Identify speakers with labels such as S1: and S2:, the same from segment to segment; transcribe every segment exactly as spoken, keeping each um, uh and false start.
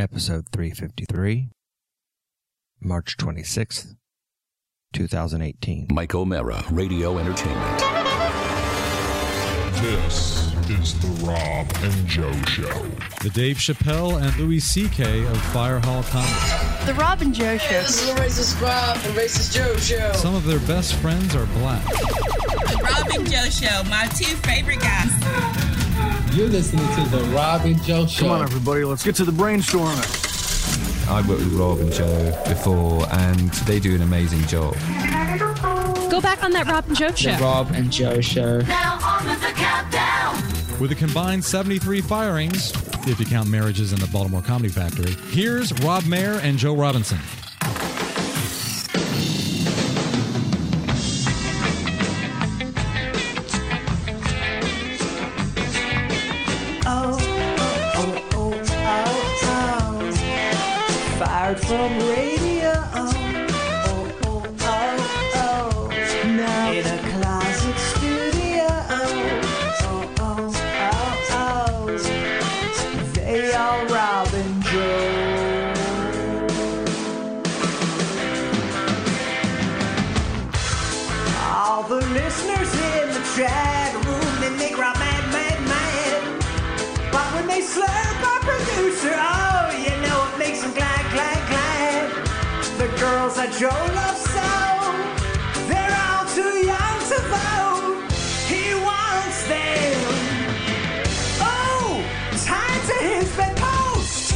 S1: episode three fifty-three, March twenty-sixth, twenty eighteen.
S2: Mike O'Mara, Radio Entertainment.
S3: This is the Rob and Joe Show.
S4: The Dave Chappelle and Louis C K of Fire Hall Comedy.
S5: The Rob and Joe Show.
S6: This is the Racist Rob and Racist Joe Show.
S4: Some of their best friends are black.
S7: The Rob and Joe Show, my two favorite guys.
S8: You're listening to the Rob and Joe Show.
S9: Come on, everybody, let's get to the brainstorming.
S10: I've worked with Rob and Joe before, and they do an amazing job.
S11: Go back on that Rob and Joe Show.
S8: The Rob and Joe Show.
S7: Now on with the countdown.
S4: With a combined seventy-three firings, if you count marriages in the Baltimore Comedy Factory, here's Rob Mayer and Joe Robinson.
S12: Oh, oh, oh, oh, oh, oh. Fired from radio. Oh, oh, oh, oh, oh. Now in a closet studio. Oh, oh, oh, oh. They are Rob and Joe. All the listeners in the chat room, they make Rob mad, mad, mad. But when they slurp our producer, oh, you know it makes them glad, glad, glad. The girls that Joe loves so, they're all too young to vote. He wants them. Oh, time to his bedpost.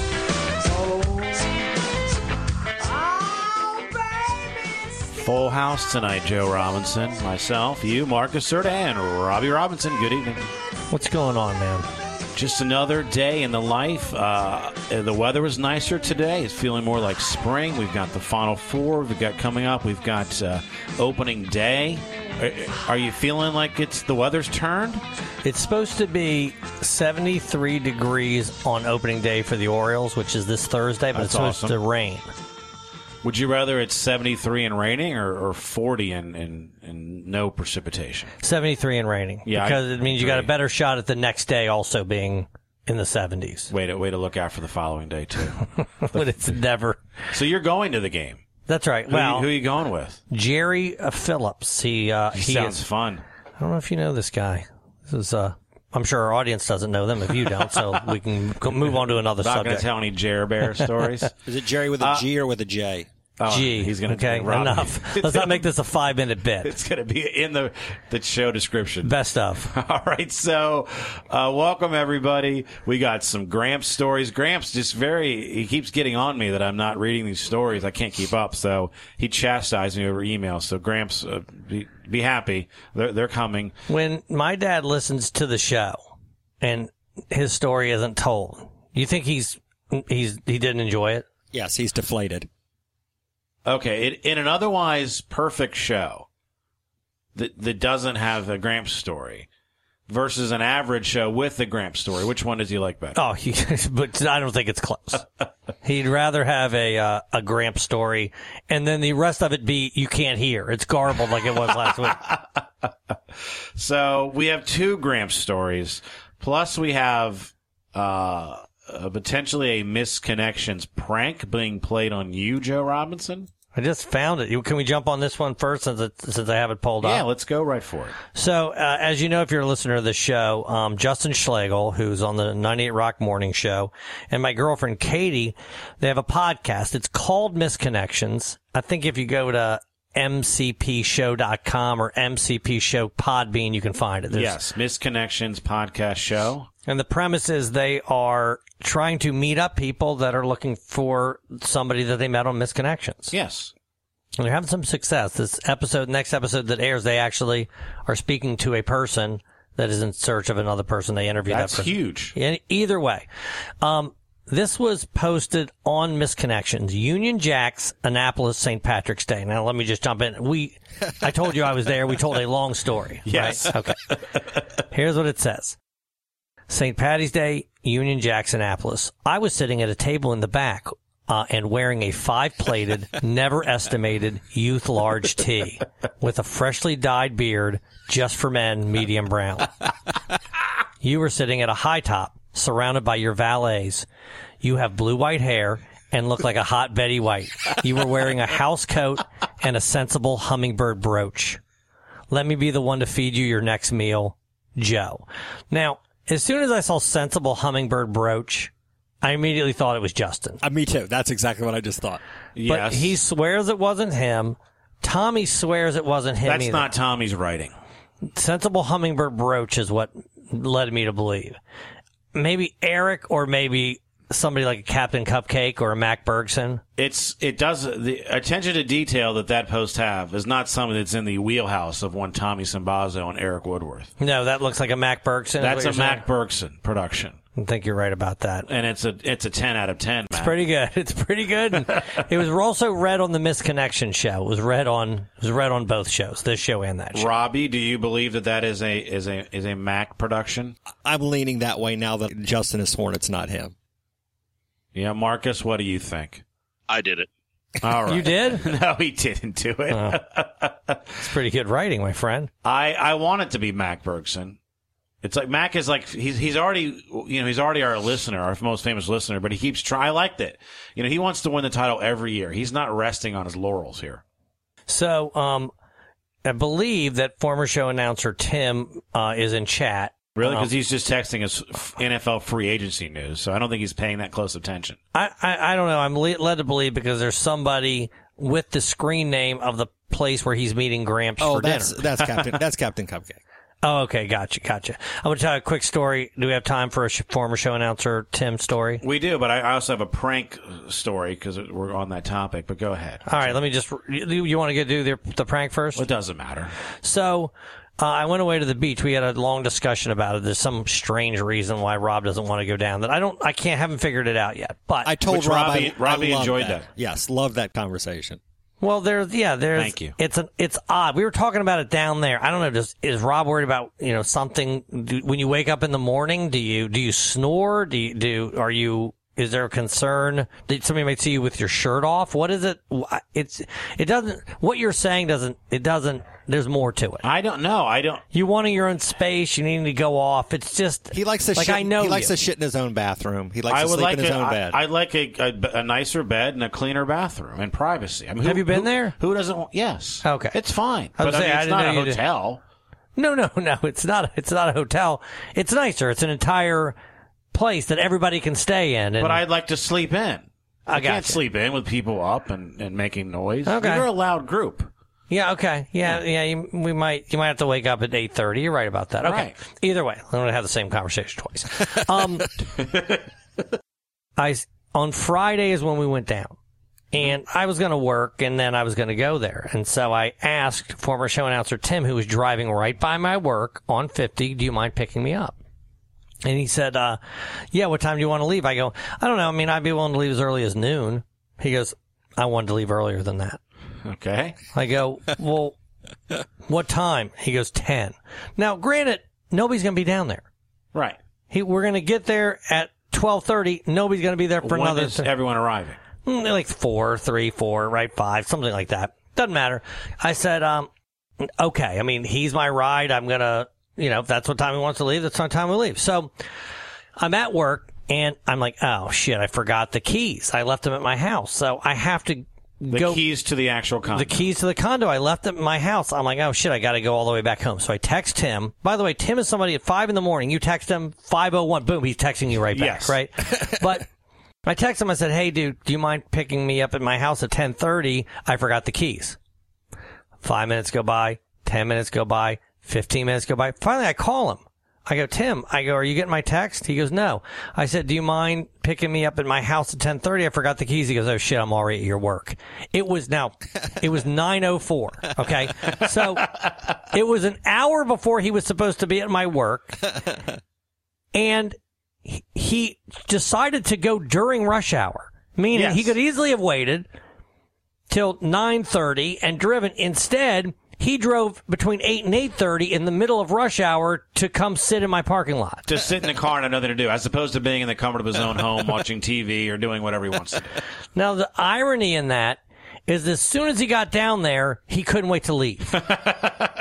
S12: Oh, oh, baby. it's still-
S13: Full house tonight, Joe Robinson, myself, you, Marcus Serta, and Robbie Robinson. Good evening.
S14: What's going on, man?
S13: Just another day in the life. Uh, the weather was nicer today. It's feeling more like spring. We've got the Final Four. We've got coming up. We've got uh, opening day. Are, are you feeling like it's the weather's turned?
S14: It's supposed to be seventy-three degrees on opening day for the Orioles, which is this Thursday, but
S13: That's
S14: it's supposed
S13: awesome.
S14: to rain.
S13: Would you rather it's seventy-three and raining or, or forty and, and, and no precipitation?
S14: seventy-three and raining.
S13: Yeah,
S14: because
S13: I
S14: it means you got a
S13: agree.
S14: better shot at the next day also being in the seventies.
S13: Way to, way to look out for the following day, too.
S14: But it's never.
S13: So you're going to the game.
S14: That's right.
S13: Who,
S14: Well,
S13: who are you going with?
S14: Jerry uh, Phillips. He, uh,
S13: He,
S14: he
S13: sounds
S14: is,
S13: fun.
S14: I don't know if you know this guy. This is, uh, I'm sure our audience doesn't know them if you don't, so we can go- move on to another
S13: Not going
S14: subject.
S13: to tell any Jer Bear stories.
S15: Is it Jerry with a
S13: Uh,
S15: G or with a J?
S13: Oh,
S14: Gee,
S13: he's going to
S14: okay, enough. Let's not make this a five-minute bit.
S13: It's going to be in the the show description.
S14: Best of.
S13: All right, so uh, welcome everybody. We got some Gramps stories. Gramps just very he keeps getting on me that I'm not reading these stories. I can't keep up, so he chastised me over email. So Gramps, uh, be, be happy. They're they're coming.
S14: When my dad listens to the show and his story isn't told, you think he's he's he didn't enjoy it?
S15: Yes, he's deflated.
S13: Okay, it, in an otherwise perfect show that that doesn't have a Gramps story versus an average show with the Gramps story, which one does he like better?
S14: Oh, he, but I don't think it's close. He'd rather have a uh, a Gramps story, and then the rest of it be you can't hear. It's garbled like it was last week.
S13: So we have two Gramps stories, plus we have uh, uh, potentially a Misconnections prank being played on you, Joe Robinson.
S14: I just found it. You- Can we jump on this one first since it, since I have it pulled
S13: Yeah,
S14: up?
S13: let's go right for it.
S14: So, uh, as you know, if you're a listener to the show, um, Justin Schlegel, who's on the ninety-eight Rock Morning Show, and my girlfriend Katie, they have a podcast. It's called Misconnections. I think if you go to m c p show dot com or M C P Show Podbean, you can find it. There's-
S13: Yes, Misconnections podcast show.
S14: And the premise is they are trying to meet up people that are looking for somebody that they met on Misconnections.
S13: Yes.
S14: And they're having some success. This episode, next episode that airs, they actually are speaking to a person that is in search of another person. They interview
S13: That's
S14: that person.
S13: huge.
S14: And either way, um, this was posted on Misconnections, Union Jacks, Annapolis, Saint Patrick's Day. Now, let me just jump in. We, I told you I was there. We told a long story.
S13: Yes.
S14: Right? Okay. Here's what it says. Saint Patty's Day, Union Jacks, Annapolis. I was sitting at a table in the back uh, and wearing a five-plated, never-estimated youth large tee with a freshly dyed beard, just for men, medium brown. You were sitting at a high top, surrounded by your valets. You have blue-white hair and look like a hot Betty White. You were wearing a house coat and a sensible hummingbird brooch. Let me be the one to feed you your next meal, Joe. Now, as soon as I saw sensible hummingbird brooch, I immediately thought it was Justin.
S15: Uh, me too. That's exactly what I just thought.
S13: Yes.
S14: But he swears it wasn't him. Tommy swears it wasn't him
S13: That's
S14: either.
S13: not Tommy's writing.
S14: Sensible hummingbird brooch is what led me to believe. Maybe Eric or maybe somebody like a Captain Cupcake or a Mac Bergson.
S13: It's it does the attention to detail that that post have is not something that's in the wheelhouse of one Tommy Simbazo and Eric Woodworth.
S14: No, that looks like a Mac Bergson.
S13: That's a Mac
S14: saying?
S13: Bergson production.
S14: I think you're right about that.
S13: And it's a it's a ten out of ten.
S14: It's
S13: Mac.
S14: pretty good. It's pretty good. And it was also read on the Misconnection show. It was read on it was read on both shows, this show and that show.
S13: Robbie, do you believe that that is a is a is a Mac production?
S15: I'm leaning that way now that Justin has sworn it's not him.
S13: Yeah, Marcus, what do you think?
S5: I did it.
S13: All right.
S14: You did?
S13: No, he didn't do it.
S14: Oh. It's pretty good writing, my friend.
S13: I, I want it to be Mac Bergson. It's like Mac is like he's he's already you know he's already our listener, our most famous listener, but he keeps trying. I liked it. You know, he wants to win the title every year. He's not resting on his laurels here.
S14: So, um, I believe that former show announcer Tim uh, is in chat.
S13: Really? Because
S14: Um,
S13: he's just texting us N F L free agency news, so I don't think he's paying that close attention.
S14: I, I, I don't know. I'm le- led to believe because there's somebody with the screen name of the place where he's meeting Gramps
S15: Oh,
S14: for
S15: that's
S14: dinner.
S15: that's Captain that's Captain Cupcake.
S14: Oh, okay. Gotcha. Gotcha. I'm going to tell you a quick story. Do we have time for a sh- former show announcer Tim story?
S13: We do, but I I also have a prank story because we're on that topic, but go ahead.
S14: All right. Let me just, you, you want to get do the, the prank first?
S13: Well, it doesn't matter.
S14: So, uh, I went away to the beach. We had a long discussion about it. There's some strange reason why Rob doesn't want to go down that I don't, I can't, haven't figured it out yet. But
S15: I told
S13: Which
S15: Rob
S13: Robbie-
S15: I,
S13: Robbie
S15: I loved
S13: enjoyed
S15: that.
S13: that.
S15: Yes, loved that conversation.
S14: Well, there's yeah, there's.
S13: Thank you.
S14: It's an it's odd. We were talking about it down there. I don't know. Does is Rob worried about you know something? Do, when you wake up in the morning, do you do you snore? Do you do? Are you? Is there a concern that somebody might see you with your shirt off? What is it? It's it doesn't. What you're saying doesn't. It doesn't. There's more to it.
S13: I don't know. I don't.
S14: You wanting your own space. You needing to go off. It's just.
S15: He likes to
S14: like
S15: shit,
S14: I know
S15: he likes
S14: you.
S15: to shit in his own bathroom. He likes
S13: I
S15: to
S13: would
S15: sleep
S13: like
S15: in his
S13: a,
S15: own
S13: I,
S15: bed.
S13: I'd like a, a, a nicer bed and a cleaner bathroom and privacy. I mean, who,
S14: Have you been
S13: who-
S14: there?
S13: Who doesn't? want Yes.
S14: Okay.
S13: It's fine.
S14: I was
S13: But I
S14: saying,
S13: mean,
S14: I
S13: it's
S14: didn't
S13: not a
S14: know you did.
S13: hotel.
S14: No, no, no. It's not. It's not a hotel. It's nicer. It's an entire place that everybody can stay in. And
S13: But I'd like to sleep in.
S14: I
S13: I can't
S14: gotcha.
S13: sleep in with people up and, and making noise.
S14: Okay.
S13: You're a loud group.
S14: Yeah, okay. Yeah, yeah, you, we might you might have to wake up at eight thirty. You're right about that. Okay.
S13: Right.
S14: Either way, I'm going to have the same conversation twice. Um I on Friday is when we went down. And I was going to work and then I was going to go there. And so I asked former show announcer Tim, who was driving right by my work on fifty, do you mind picking me up? And he said, uh, yeah, what time do you want to leave? I go, I don't know. I mean, I'd be willing to leave as early as noon. He goes, I wanted to leave earlier than that.
S13: Okay.
S14: I go, well, what time? He goes, ten. Now, granted, nobody's going to be down there.
S13: Right.
S14: He, we're going to get there at twelve thirty. Nobody's going to be there for
S13: When
S14: another.
S13: is everyone arriving?
S14: Mm, like four, three, four, right, five, something like that. Doesn't matter. I said, um, okay. I mean, he's my ride. I'm going to, you know, if that's what time he wants to leave, that's what time we leave. So I'm at work and I'm like, oh shit, I forgot the keys. I left them at my house. So I have to
S13: The
S14: go.
S13: keys to the actual condo.
S14: The keys to the condo. I left them at my house. I'm like, oh shit, I got to go all the way back home. So I text Tim. By the way, Tim is somebody at five in the morning. You text him five oh one. Boom, he's texting you right back,
S13: Yes.
S14: right? But I text him. I said, hey, dude, do you mind picking me up at my house at ten thirty? I forgot the keys. Five minutes go by. Ten minutes go by. Fifteen minutes go by. Finally, I call him. I go, Tim, I go, are you getting my text? He goes, no. I said, do you mind picking me up at my house at ten thirty? I forgot the keys. He goes, oh shit, I'm already at your work. It was now, it was nine oh four. Okay. So it was an hour before he was supposed to be at my work. And he- he decided to go during rush hour, meaning
S13: Yes.
S14: he could easily have waited till nine thirty and driven. Instead, he drove between eight and eight thirty in the middle of rush hour to come sit in my parking lot.
S13: To sit in the car and have nothing to do, as opposed to being in the comfort of his own home, watching T V or doing whatever he wants to do.
S14: Now, the irony in that is as soon as he got down there, he couldn't wait to leave.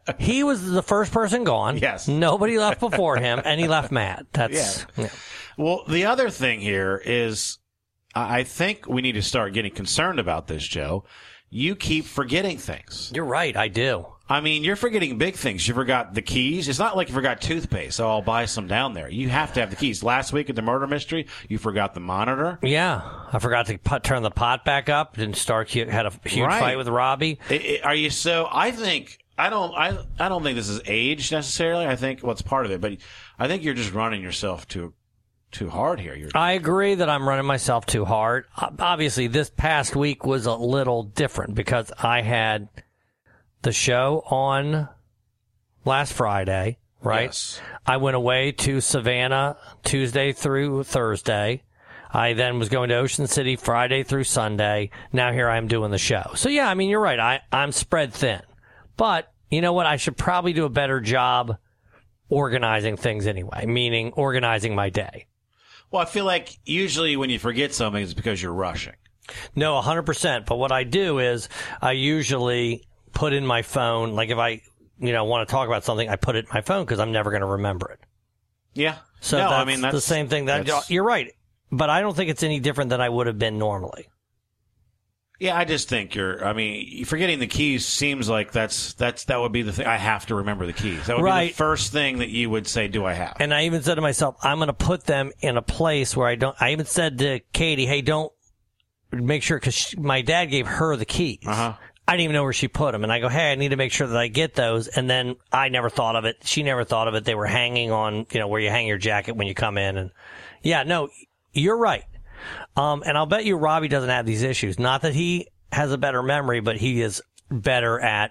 S14: he was the first person gone.
S13: Yes.
S14: Nobody left before him, and he left mad. That's
S13: yeah. yeah. Well, the other thing here is I think we need to start getting concerned about this, Joe. You keep forgetting things.
S14: You're right. I do.
S13: I mean, you're forgetting big things. You forgot the keys. It's not like you forgot toothpaste, so I'll buy some down there. You have to have the keys. Last week at the murder mystery, you forgot the monitor.
S14: Yeah. I forgot to put, turn the pot back up. Didn't start, had a huge
S13: right.
S14: fight with Robbie.
S13: It, it, are you so, I think, I don't, I, I don't think this is age necessarily. I think what's well, part of it, but I think you're just running yourself too, too hard here. You're,
S14: I agree that I'm running myself too hard. Obviously, this past week was a little different because I had the show on last Friday, right?
S13: Yes.
S14: I went away to Savannah Tuesday through Thursday. I then was going to Ocean City Friday through Sunday. Now here I am doing the show. So, yeah, I mean, you're right. I, I'm spread thin. But you know what? I should probably do a better job organizing things anyway, meaning organizing my day.
S13: Well, I feel like usually when you forget something, it's because you're rushing.
S14: No, one hundred percent. But what I do is I usually put in my phone, like if I, you know, want to talk about something, I put it in my phone because I'm never going to remember it.
S13: Yeah.
S14: So
S13: no,
S14: that's
S13: I mean, that's
S14: the same thing. That you're right. But I don't think it's any different than I would have been normally.
S13: Yeah, I just think you're, I mean, forgetting the keys seems like that's, that's, that would be the thing. I have to remember the keys. That would
S14: right.
S13: be the first thing that you would say, do I have?
S14: And I even said to myself, I'm going to put them in a place where I don't, I even said to Katie, hey, don't make sure, because my dad gave her the keys.
S13: Uh-huh.
S14: I didn't even know where she put them. And I go, hey, I need to make sure that I get those. And then I never thought of it. She never thought of it. They were hanging on, you know, where you hang your jacket when you come in. And yeah, no, you're right. Um, and I'll bet you Robbie doesn't have these issues. Not that he has a better memory, but he is better at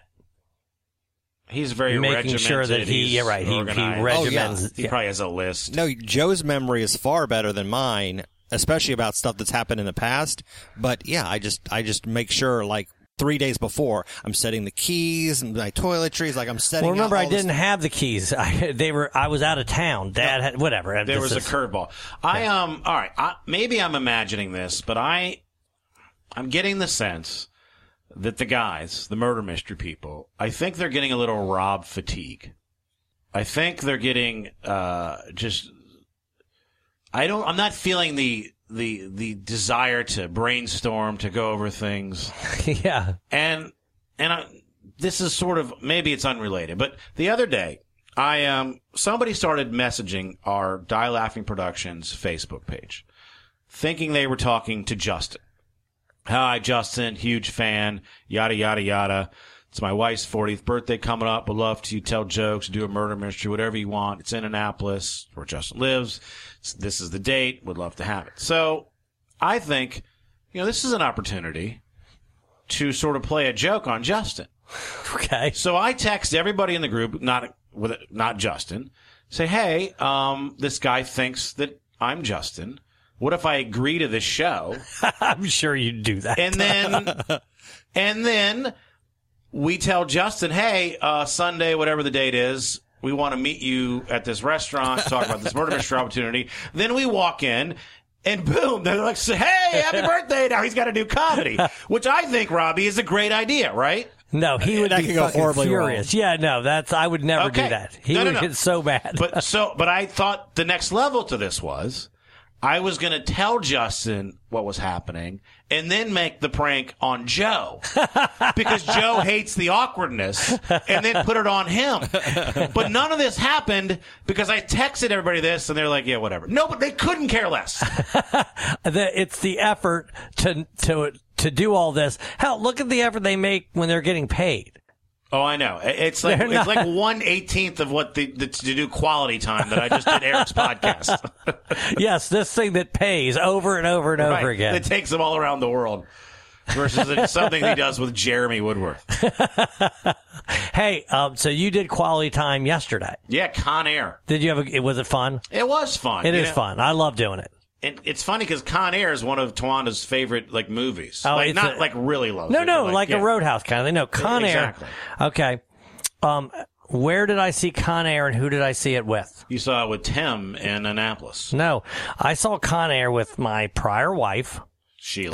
S13: He's very
S14: making
S13: regimented.
S14: sure that he, yeah, right, he, he regiments.
S15: Oh, yeah.
S13: He yeah. probably has a list.
S15: No, Joe's memory is far better than mine, especially about stuff that's happened in the past. But yeah, I just, I just make sure, like, three days before, I'm setting the keys and my toiletries, like I'm setting.
S14: Well, remember,
S15: out
S14: I
S15: all
S14: didn't
S15: this
S14: have the keys. I, they were. I was out of town. Dad
S13: no,
S14: had whatever.
S13: There was
S14: is,
S13: a curveball. I
S14: yeah.
S13: um. All right. I, maybe I'm imagining this, but I, I'm getting the sense that the guys, the murder mystery people, I think they're getting a little Rob fatigue. I think they're getting uh just. I don't. I'm not feeling the. the the desire to brainstorm, to go over things.
S14: yeah.
S13: And and I, this is sort of, maybe it's unrelated, but the other day, I um somebody started messaging our Die Laughing Productions Facebook page, thinking they were talking to Justin. Hi, Justin, huge fan, yada, yada, yada. It's my wife's fortieth birthday coming up. Would love to tell jokes, do a murder mystery, whatever you want. It's in Annapolis, where Justin lives. This is the date. Would love to have it. So I think, you know, this is an opportunity to sort of play a joke on Justin.
S14: Okay.
S13: So I text everybody in the group, not with not Justin, say, hey, um, this guy thinks that I'm Justin. What if I agree to this show?
S14: I'm sure you'd do that.
S13: And then, and then we tell Justin, hey, uh, Sunday, whatever the date is, we want to meet you at this restaurant, talk about this murder mystery opportunity. Then we walk in, and boom, they're like, hey, happy birthday. Now he's got to do comedy, which I think, Robbie, is a great idea, right?
S14: No, he would
S15: that
S14: be
S15: could go
S14: fucking
S15: horribly
S14: furious.
S15: wrong.
S14: Yeah, no, that's I would never
S13: Okay.
S14: do that. He
S13: No, no,
S14: would
S13: no.
S14: get so mad.
S13: But so, but I thought the next level to this was I was going to tell Justin what was happening and then make the prank on Joe because Joe hates the awkwardness and then put it on him. But none of this happened because I texted everybody this and they're like, yeah, whatever. No, but they couldn't care less.
S14: It's the effort to to to do all this. Hell, look at the effort they make when they're getting paid.
S13: Oh, I know. It's like
S14: They're
S13: it's
S14: not-
S13: like one eighteenth of what the, the to do quality time that I just did Eric's podcast.
S14: Yes, this thing that pays over and over and
S13: Right.
S14: over again.
S13: That takes him all around the world. Versus it's something he does with Jeremy Woodworth.
S14: Hey, um, so you did quality time yesterday.
S13: Yeah, Con Air.
S14: Did you have a, was it fun?
S13: It was fun.
S14: It
S13: you
S14: is
S13: know?
S14: fun. I love doing it.
S13: And it's funny because Con Air is one of Tawanda's favorite like movies.
S14: Oh,
S13: like
S14: it's
S13: not
S14: a-
S13: like really loves
S14: No,
S13: it,
S14: no,
S13: but,
S14: like,
S13: yeah.
S14: a Roadhouse kind of thing. No, Con
S13: Exactly.
S14: Air. Okay. Um, where did I see Con Air and who did I see it with?
S13: You saw it with Tim in Annapolis.
S14: No, I saw Con Air with my prior wife,
S13: Sheila.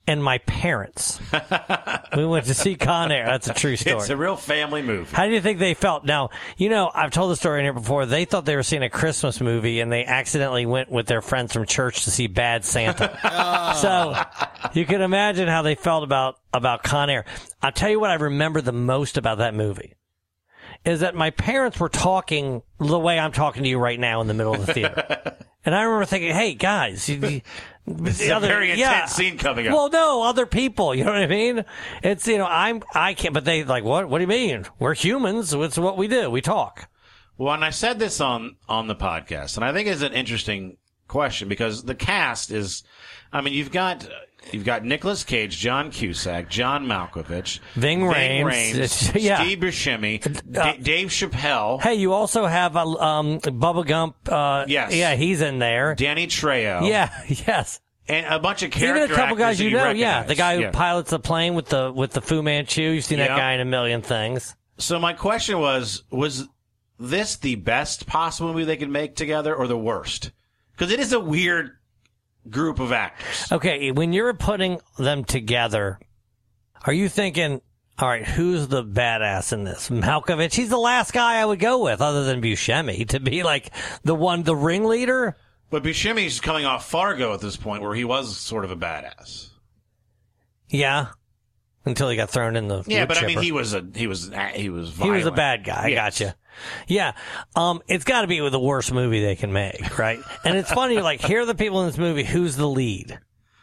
S14: and my parents. We went to see Con Air. That's a true story.
S13: It's a real family movie.
S14: How do you think they felt? Now, you know, I've told the story in here before. They thought they were seeing a Christmas movie, and they accidentally went with their friends from church to see Bad Santa.
S15: Oh.
S14: So you can imagine how they felt about, about Con Air. I'll tell you what I remember the most about that movie is that my parents were talking the way I'm talking to you right now in the middle of the theater. And I remember thinking, hey, guys. You, you,
S13: This is
S14: other,
S13: a very intense
S14: yeah.
S13: scene coming up.
S14: Well, no, other people. You know what I mean? It's, you know, I'm, I can't, but they like, what, what do you mean? We're humans. It's what we do. We talk.
S13: Well, and I said this on, on the podcast, and I think it's an interesting question because the cast is, I mean, you've got, you've got Nicolas Cage, John Cusack, John Malkovich,
S14: Ving
S13: Ving
S14: Rhames,
S13: Rhames
S14: yeah.
S13: Steve Buscemi,
S14: Uh,
S13: D- Dave Chappelle.
S14: Hey, you also have, uh, um, Bubba Gump. Uh,
S13: Yes.
S14: Yeah, he's in there.
S13: Danny Trejo.
S14: Yeah, yes.
S13: And a bunch of character
S14: Even a couple
S13: actors
S14: guys
S13: that
S14: you
S13: you
S14: know, yeah.
S13: recognize.
S14: The guy who
S13: Yeah.
S14: pilots the plane with the with the Fu Manchu. You've seen
S13: Yep.
S14: that guy in a million things.
S13: So my question was, was this the best possible movie they could make together or the worst? Because it is a weird group of actors.
S14: Okay, when you're putting them together, are you thinking, all right, who's the badass in this? Malkovich? He's the last guy I would go with, other than Buscemi, to be like the one, the ringleader.
S13: But Buscemi's coming off Fargo at this point, where he was sort of a badass.
S14: Yeah, until he got thrown in the
S13: Yeah,
S14: wood
S13: but I mean,
S14: chipper.
S13: he was a he was he was
S14: He
S13: violent.
S14: was a bad guy. I
S13: Yes.
S14: gotcha. Yeah. Um, it's got to be the worst movie they can make, right? And it's funny, like, here are the people in this movie. Who's the lead?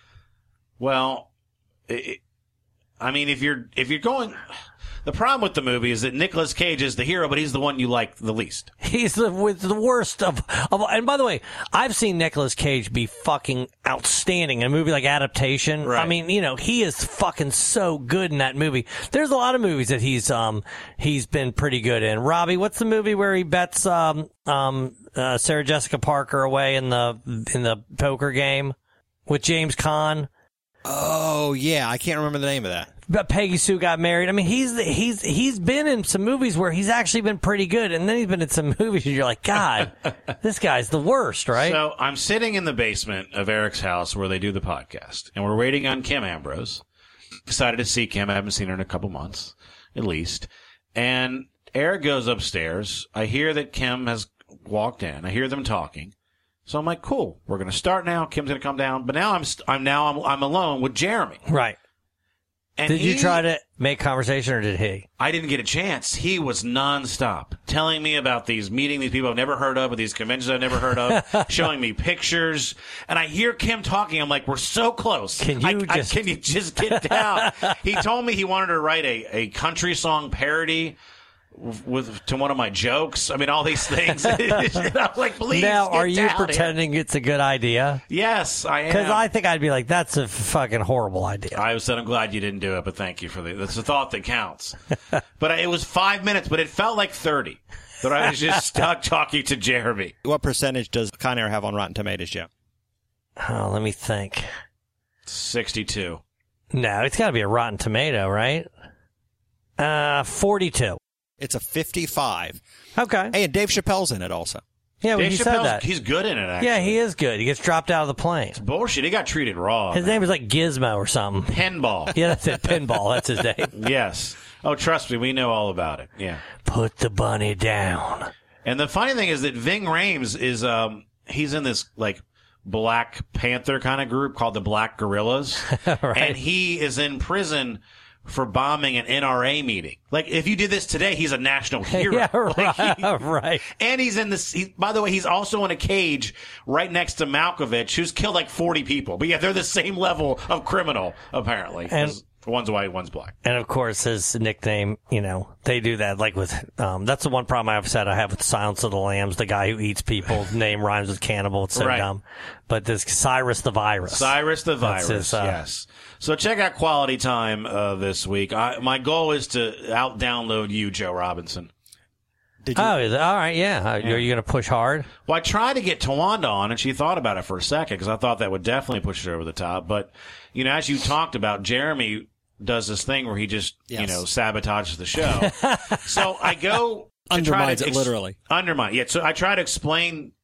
S13: Well, it, I mean, if you're if you're going, the problem with the movie is that Nicolas Cage is the hero, but he's the one you like the least.
S14: He's the with the worst of, of. And by the way, I've seen Nicolas Cage be fucking outstanding in a movie like Adaptation.
S13: Right.
S14: I mean, you know, he is fucking so good in that movie. There's a lot of movies that he's um he's been pretty good in. Robbie, what's the movie where he bets um um uh, Sarah Jessica Parker away in the in the poker game with James Caan?
S15: Oh yeah, I can't remember the name of that.
S14: But Peggy Sue Got Married. I mean, he's he's he's been in some movies where he's actually been pretty good, and then he's been in some movies and you're like, God, this guy's the worst, right?
S13: So I'm sitting in the basement of Eric's house where they do the podcast, and we're waiting on Kim Ambrose. Excited to see Kim. I haven't seen her in a couple months, at least. And Eric goes upstairs. I hear that Kim has walked in. I hear them talking. So I'm like, cool. We're going to start now. Kim's going to come down. But now I'm st- I'm now I'm, I'm alone with Jeremy.
S14: Right.
S13: And
S14: did
S13: he,
S14: you try to make conversation, or did he?
S13: I didn't get a chance. He was nonstop telling me about these meeting these people I've never heard of, with these conventions I've never heard of, showing me pictures. And I hear Kim talking. I'm like, we're so close.
S14: Can you
S13: I,
S14: just
S13: I, can you just get down? He told me he wanted to write a, a country song parody with to one of my jokes. I mean, all these things. I'm like, please.
S14: Now,
S13: get
S14: are you
S13: down
S14: pretending
S13: here.
S14: it's a good idea?
S13: Yes, I am.
S14: Because I think I'd be like, that's a fucking horrible idea.
S13: I said, I'm glad you didn't do it, but thank you for the. That's the thought that counts. But it was five minutes, but it felt like thirty. That I was just stuck talking to Jeremy.
S15: What percentage does Con Air have on Rotten Tomatoes, Joe?
S14: Oh, let me think.
S13: Sixty-two.
S14: No, it's got to be a Rotten Tomato, right? Uh, forty-two.
S15: It's a fifty-five.
S14: Okay.
S15: Hey, and Dave Chappelle's in it also.
S14: Yeah, well,
S13: Dave
S14: you
S13: Chappelle's,
S14: said that.
S13: He's good in it, actually.
S14: Yeah, he is good. He gets dropped out of the plane.
S13: Bullshit. He got treated raw.
S14: His name is like Gizmo or something.
S13: Pinball.
S14: Yeah, that's it. Pinball. That's his name.
S13: Yes. Oh, trust me, we know all about it. Yeah.
S14: Put the bunny down.
S13: And the funny thing is that Ving Rhames is, um, he's in this, like, Black Panther kind of group called the Black Gorillas.
S14: Right.
S13: And he is in prison for bombing an N R A meeting. Like, if you did this today, he's a national hero.
S14: Yeah,
S13: Like,
S14: right.
S13: he-
S14: right.
S13: And he's in this, he, by the way, he's also in a cage right next to Malkovich, who's killed like forty people. But yeah, they're the same level of criminal, apparently.
S14: And-
S13: 'Cause one's white, one's black.
S14: And of course, his nickname, you know, they do that like with, um, that's the one problem I've said I have with Silence of the Lambs. The guy who eats people's name rhymes with cannibal. It's so
S13: Right.
S14: dumb. But this Cyrus the Virus.
S13: Cyrus the
S14: That's
S13: Virus,
S14: his, uh,
S13: yes. So check out Quality Time uh, this week. I, my goal is to out-download you, Joe Robinson.
S15: Did you?
S14: Oh, is it? All right, yeah. Are
S13: Yeah.
S14: you going to push hard?
S13: Well, I tried to get Tawanda on, and she thought about it for a second, because I thought that would definitely push it over the top. But, you know, as you talked about, Jeremy does this thing where he just,
S15: Yes.
S13: you know, sabotages the show. So I go... to try
S15: Undermines
S13: to
S15: it
S13: ex-
S15: literally.
S13: Undermine. Yeah, so I try to explain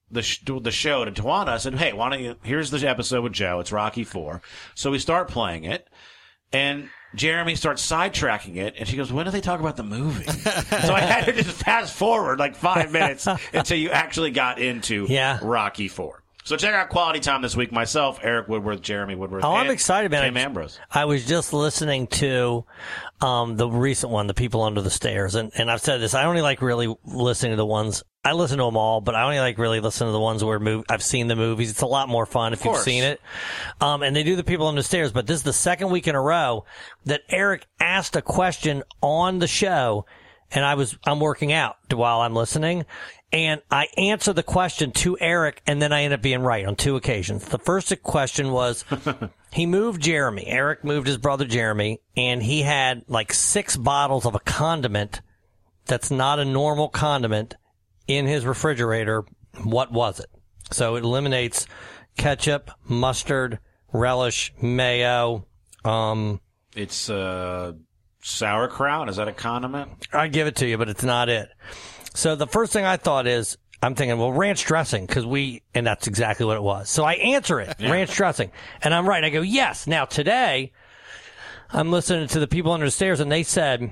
S13: the sh- the show to Tawana. I said, hey, why don't you, here's the episode with Joe. It's Rocky four. So we start playing it, and Jeremy starts sidetracking it, and she goes, when do they talk about the movie? So I had to just fast forward like five minutes until you actually got into
S14: yeah.
S13: Rocky four. So check out Quality Time this week. Myself, Eric Woodworth, Jeremy Woodworth.
S14: Oh,
S13: and
S14: I'm excited, man.
S13: Tim Ambrose.
S14: I was just listening to um, the recent one, The People Under the Stairs. And, and I've said this. I only like really listening to the ones. I listen to them all, but I only like really listen to the ones where mov- I've seen the movies. It's a lot more fun if you've seen it. Um, and they do The People Under the Stairs. But this is the second week in a row that Eric asked a question on the show. And I was, I'm working out while I'm listening. And I answer the question to Eric, and then I end up being right on two occasions. The first question was, he moved Jeremy. Eric moved his brother Jeremy, and he had like six bottles of a condiment that's not a normal condiment in his refrigerator. What was it? So it eliminates ketchup, mustard, relish, mayo. Um,
S13: it's uh, sauerkraut. Is that a condiment?
S14: I give it to you, but it's not it. So the first thing I thought is, I'm thinking, well, ranch dressing, because we, and that's exactly what it was. So I answer it, yeah. ranch dressing, and I'm right. I go, yes. Now today, I'm listening to The People Under the Stairs, and they said,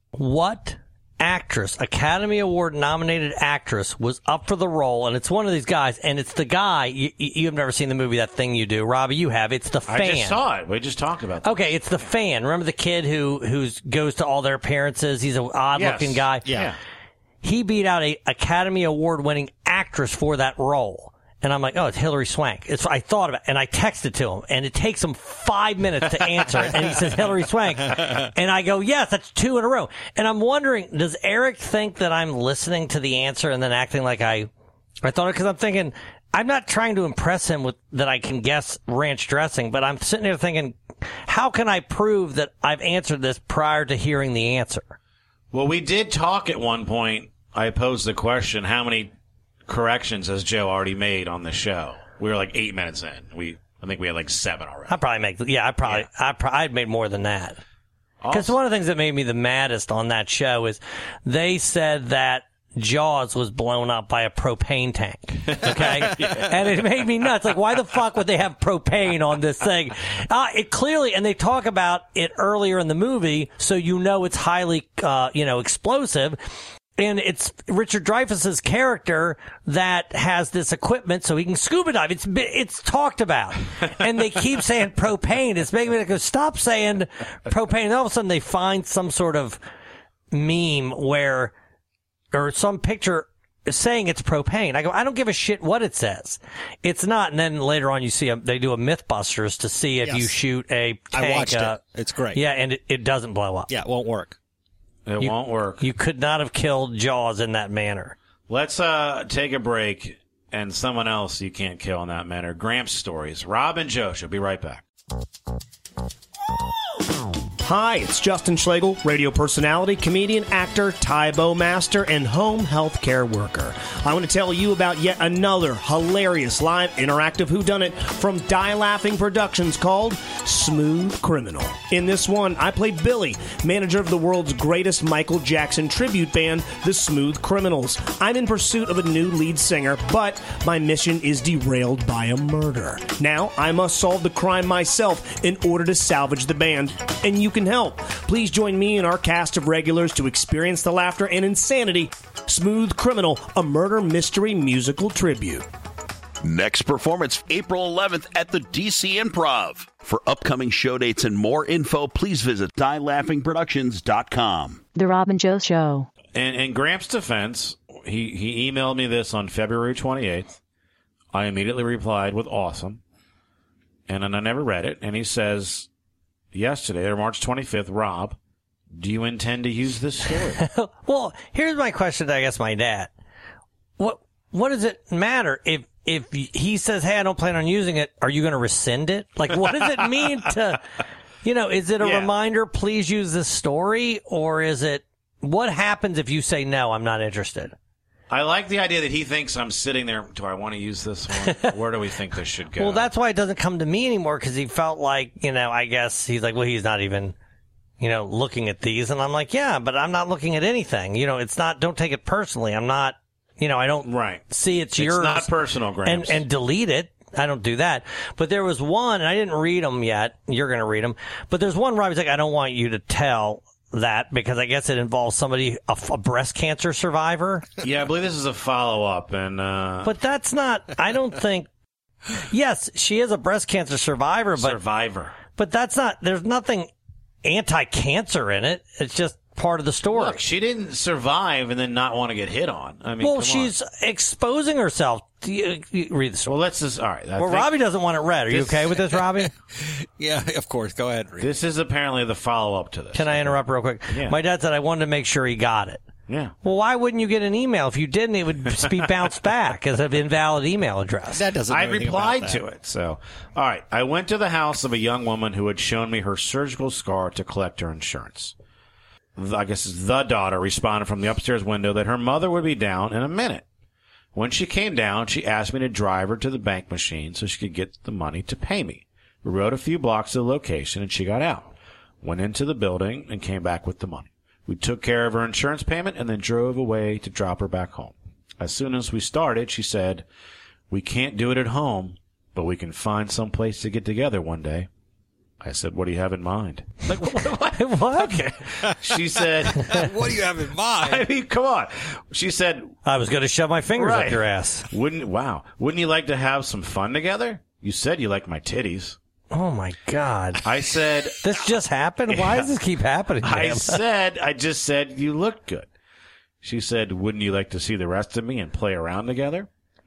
S14: what actress, Academy Award nominated actress, was up for the role? And it's one of these guys, and it's the guy, you, you've never seen the movie That Thing You Do. Robbie, you have. It's The Fan.
S13: I just saw it. We just talked about that.
S14: Okay, it's The Fan. Remember the kid who who's goes to all their appearances? He's an odd-looking
S13: yes.
S14: guy.
S13: Yeah. yeah.
S14: He beat out a Academy Award-winning actress for that role. And I'm like, oh, it's Hilary Swank. It's, I thought about it, and I texted to him, and it takes him five minutes to answer it. And he says, Hilary Swank. And I go, yes, that's two in a row. And I'm wondering, does Eric think that I'm listening to the answer and then acting like I, I thought it? Because I'm thinking, I'm not trying to impress him with that I can guess ranch dressing, but I'm sitting there thinking, how can I prove that I've answered this prior to hearing the answer?
S13: Well, we did talk at one point. I posed the question, how many corrections has Joe already made on the show? We were like eight minutes in. We, I think we had like seven already.
S14: I probably make, yeah, I probably, yeah. I probably, I'd made more than that. Because one of the things that made me the maddest on that show is they said that Jaws was blown up by a propane tank. Okay? yeah. And it made me nuts. Like, why the fuck would they have propane on this thing? Uh, it clearly, and they talk about it earlier in the movie, so you know it's highly, uh, you know, explosive. And it's Richard Dreyfuss's character that has this equipment so he can scuba dive. It's it's talked about. And they keep saying propane. It's making me go, stop saying propane. And all of a sudden they find some sort of meme where, or some picture saying it's propane. I go, I don't give a shit what it says. It's not. And then later on you see a, they do a Mythbusters to see if yes. you shoot a tank.
S15: I watched
S14: uh,
S15: it. It's great.
S14: Yeah, and it, it doesn't blow up.
S15: Yeah, it won't work.
S13: It
S14: you,
S13: won't work.
S14: You could not have killed Jaws in that manner.
S13: Let's uh, take a break, and someone else you can't kill in that manner. Gramps Stories. Rob and Joe should be right back.
S5: Hi, it's Justin Schlegel, radio personality, comedian, actor, Tybo master, and home health care worker. I want to tell you about yet another hilarious live interactive whodunit from Die Laughing Productions called Smooth Criminal. In this one, I play Billy, manager of the world's greatest Michael Jackson tribute band, the Smooth Criminals. I'm in pursuit of a new lead singer, but my mission is derailed by a murder. Now, I must solve the crime myself in order to salvage the band, and you can help. Please join me and our cast of regulars to experience the laughter and insanity. Smooth Criminal, a murder mystery musical tribute.
S16: Next performance, April eleventh at the D C Improv. For upcoming show dates and more info, please visit die laughing productions dot com.
S17: The Rob and Joe Show.
S13: And in Gramps' defense, he, he emailed me this on February twenty-eighth. I immediately replied with awesome. And then I never read it. And he says, yesterday, or March twenty-fifth, Rob, do you intend to use this story?
S14: Well, here's my question to, I guess, my dad. What what does it matter if if he says, hey, I don't plan on using it, are you going to rescind it? Like, what does it mean to, you know, is it a yeah. reminder, please use this story? Or is it, what happens if you say, no, I'm not interested?
S13: I like the idea that he thinks I'm sitting there. Do I want to use this one? Where do we think this should go?
S14: Well, that's why it doesn't come to me anymore, because he felt like, you know, I guess he's like, well, he's not even, you know, looking at these. And I'm like, yeah, but I'm not looking at anything. You know, it's not, don't take it personally. I'm not, You know, I don't
S13: right.
S14: see it's,
S13: It's
S14: yours.
S13: not personal, Gramps.
S14: And, and delete it. I don't do that. But there was one, and I didn't read them yet. You're going to read them. But there's one where I was like, I don't want you to tell that because I guess it involves somebody, a, a breast cancer survivor.
S13: Yeah, I believe this is a follow-up. and uh,
S14: But that's not, I don't think, yes, she is a breast cancer survivor. but
S13: Survivor.
S14: But that's not, there's nothing anti-cancer in it. It's just part of the story.
S13: Look, she didn't survive and then not want to get hit on. I mean,
S14: well,
S13: come
S14: she's
S13: on.
S14: exposing herself. You, you read the story.
S13: Well, let's just, all right. I
S14: well,
S13: think
S14: Robbie doesn't want it read. Are you
S13: this-
S14: okay with this, Robbie?
S15: Yeah, of course. Go ahead. Reed.
S13: This is apparently the follow-up to this.
S14: Can I interrupt real quick?
S13: Yeah.
S14: My dad said I wanted to make sure he got it.
S13: Yeah.
S14: Well, why wouldn't you get an email? If you didn't, it would be bounced back as an invalid email address.
S15: That doesn't.
S13: I
S15: know anything
S13: replied
S15: about that.
S13: to it. So, all right. I went to the house of a young woman who had shown me her surgical scar to collect her insurance. I guess the daughter responded from the upstairs window that her mother would be down in a minute. When she came down, she asked me to drive her to the bank machine so she could get the money to pay me. We rode a few blocks to the location, and she got out, went into the building, and came back with the money. We took care of her insurance payment and then drove away to drop her back home. As soon as we started, she said, "We can't do it at home, but we can find some place to get together one day." I said, "What do you have in mind?" Like, what? what?
S14: What?
S13: Okay. She said,
S15: "What do you have in mind?"
S13: I mean, come on. She said,
S14: I was going to shove my fingers
S13: right.
S14: up your ass.
S13: Wouldn't, wow. Wouldn't you like to have some fun together? You said you like my titties.
S14: Oh, my God.
S13: I said,
S14: this just happened? Why does this keep happening?
S13: I
S14: ma'am?
S13: said, I just said you look good. She said, wouldn't you like to see the rest of me and play around together?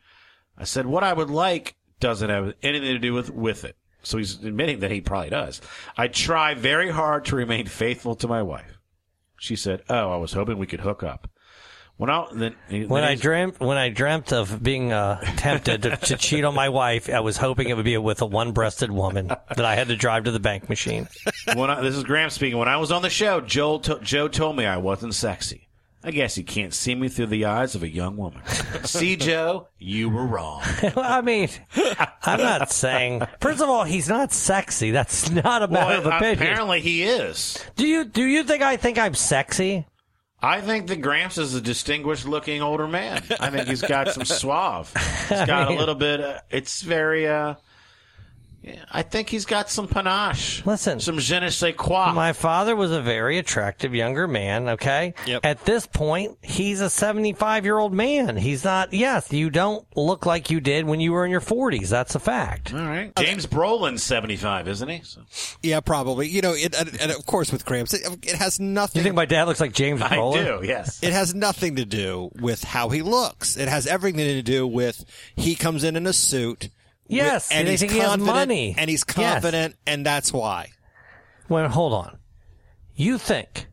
S13: I said, what I would like doesn't have anything to do with, with it. So he's admitting that he probably does. I try very hard to remain faithful to my wife. She said, oh, I was hoping we could hook up. When I, then, then
S14: When I dreamt, when I dreamt of being uh, tempted to, to cheat on my wife, I was hoping it would be with a one-breasted woman that I had to drive to the bank machine.
S13: When I, this is Graham speaking. When I was on the show, Joel to, Joe told me I wasn't sexy. I guess he can't see me through the eyes of a young woman. See, Joe, you were wrong.
S14: I mean, I'm not saying. First of all, he's not sexy. That's not a matter
S13: Well,
S14: of opinion.
S13: apparently he is.
S14: Do you do you think I think I'm sexy?
S13: I think that Gramps is a distinguished-looking older man. I think he's got some suave. He's got a little bit. Uh, it's very. Uh, yeah, I think he's got some panache.
S14: Listen,
S13: some je ne sais quoi.
S14: My father was a very attractive younger man, okay?
S15: Yep.
S14: At this point, he's a seventy-five-year-old man. He's not, yes, you don't look like you did when you were in your forties. That's a fact.
S13: All right. James Brolin's seventy-five, isn't he? So.
S15: Yeah, probably. You know, it, and, and of course with Gramps, it, it has nothing.
S14: You think my dad looks like James Brolin?
S13: I do, yes.
S15: It has nothing to do with how he looks. It has everything to do with he comes in in a suit.
S14: Yes,
S15: with, and
S14: they
S15: he's
S14: think he has
S15: confident,
S14: money.
S15: and he's confident, yes. And that's why.
S14: Well, hold on. You think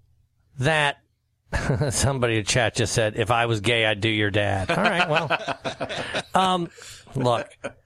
S14: that somebody in chat just said, if I was gay, I'd do your dad. All right, well. um, look,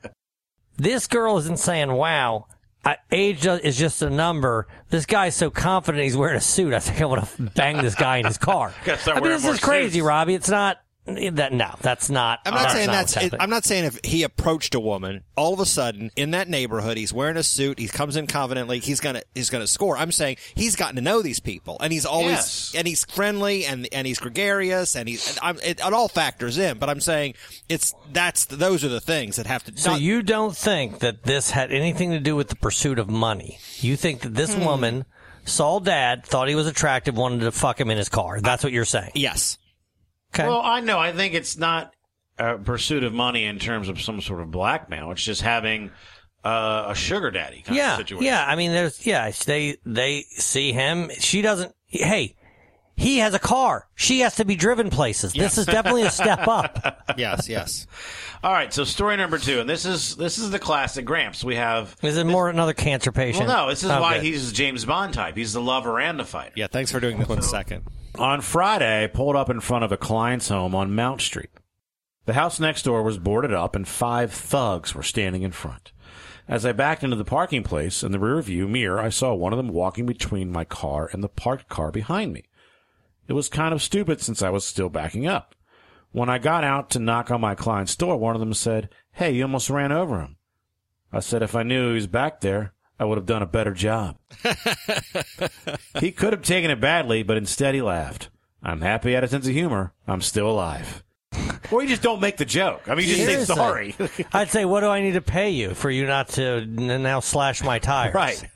S14: this girl isn't saying, wow, I, age is just a number. This guy's so confident he's wearing a suit. I think I want to bang this guy in his car. I mean, this is crazy, suits. Robbie. It's not. That, no, that's not.
S15: I'm not
S14: that's
S15: saying
S14: not
S15: that's. It, I'm not saying if he approached a woman all of a sudden in that neighborhood, he's wearing a suit, he comes in confidently, he's gonna he's gonna score. I'm saying he's gotten to know these people, and he's always
S13: yes.
S15: and he's friendly and and he's gregarious, and he's. I'm, it, it all factors in, but I'm saying it's that's those are the things that have to.
S14: So
S15: not,
S14: you don't think that this had anything to do with the pursuit of money? You think that this
S15: hmm.
S14: woman saw dad, thought he was attractive, wanted to fuck him in his car? That's what you're saying?
S15: Yes.
S14: Okay.
S13: Well, I know. I think it's not a pursuit of money in terms of some sort of blackmail. It's just having uh, a sugar daddy kind
S14: yeah,
S13: of situation.
S14: Yeah, I mean, there's yeah. They they see him. She doesn't. Hey, he has a car. She has to be driven places.
S13: Yes.
S14: This is definitely a step up.
S15: Yes, yes.
S13: All right. So story number two, and this is this is the classic Gramps. We have.
S14: Is it more another cancer patient?
S13: Well, no. This is
S14: oh,
S13: why
S14: good.
S13: he's James Bond type. He's the lover and the fighter.
S15: Yeah. Thanks for doing this one second.
S13: On Friday, I pulled up in front of a client's home on Mount Street. The house next door was boarded up, and five thugs were standing in front. As I backed into the parking place, in the rear view mirror, I saw one of them walking between my car and the parked car behind me. It was kind of stupid since I was still backing up. When I got out to knock on my client's door, one of them said, "Hey, you almost ran over him." I said, if I knew he was back there, I would have done a better job. He could have taken it badly, but instead he laughed. I'm happy he had a sense of humor. I'm still alive. Or you just don't make the joke. I mean, you just
S14: Seriously.
S13: say sorry.
S14: I'd say, what do I need to pay you for you not to n- now slash my tires?
S13: Right.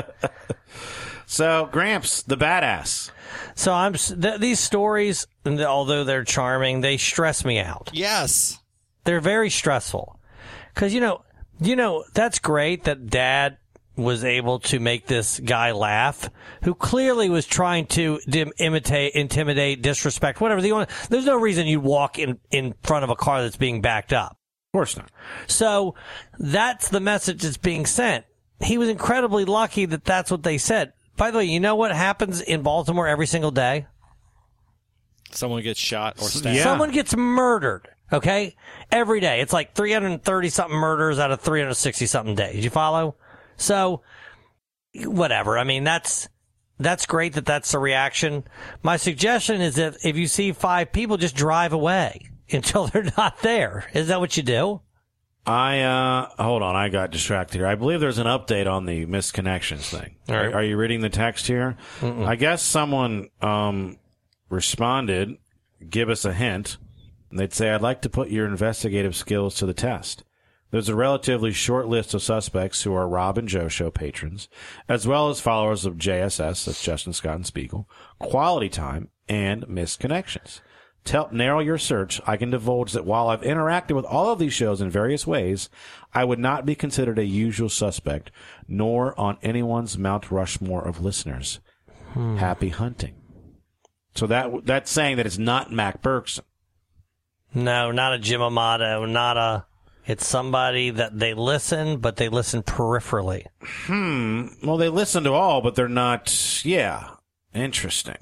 S13: So, Gramps, the badass.
S14: So I'm s- th- these stories, and although they're charming, they stress me out.
S15: Yes.
S14: They're very stressful. Because, you know, you know, that's great that Dad was able to make this guy laugh, who clearly was trying to dim- imitate, intimidate, disrespect, whatever. The only, there's no reason you'd walk in, in front of a car that's being backed up.
S13: Of course not.
S14: So that's the message that's being sent. He was incredibly lucky that that's what they said. By the way, you know what happens in Baltimore every single day?
S15: Someone gets shot or stabbed.
S14: Yeah. Someone gets murdered, okay? Every day. It's like three hundred thirty-something murders out of three hundred sixty-something days. You follow? So, whatever. I mean, that's that's great that that's the reaction. My suggestion is that if you see five people, just drive away until they're not there. Is that what you do?
S13: I, uh, hold on, I got distracted here. I believe there's an update on the missed connections thing.
S14: All right.
S13: Are, are you reading the text here?
S14: Mm-mm.
S13: I guess someone, um, responded, give us a hint, and they'd say, I'd like to put your investigative skills to the test. There's a relatively short list of suspects who are Rob and Joe Show patrons, as well as followers of J S S, that's Justin, Scott, and Spiegel, Quality Time, and Missed Connections. To help narrow your search, I can divulge that while I've interacted with all of these shows in various ways, I would not be considered a usual suspect, nor on anyone's Mount Rushmore of listeners.
S14: Hmm.
S13: Happy hunting. So that that's saying that it's not Mac Berkson.
S14: No, not a Jim Amato, not a... It's somebody that they listen, but they listen peripherally.
S13: Hmm. Well, they listen to all, but they're not... Yeah. Interesting.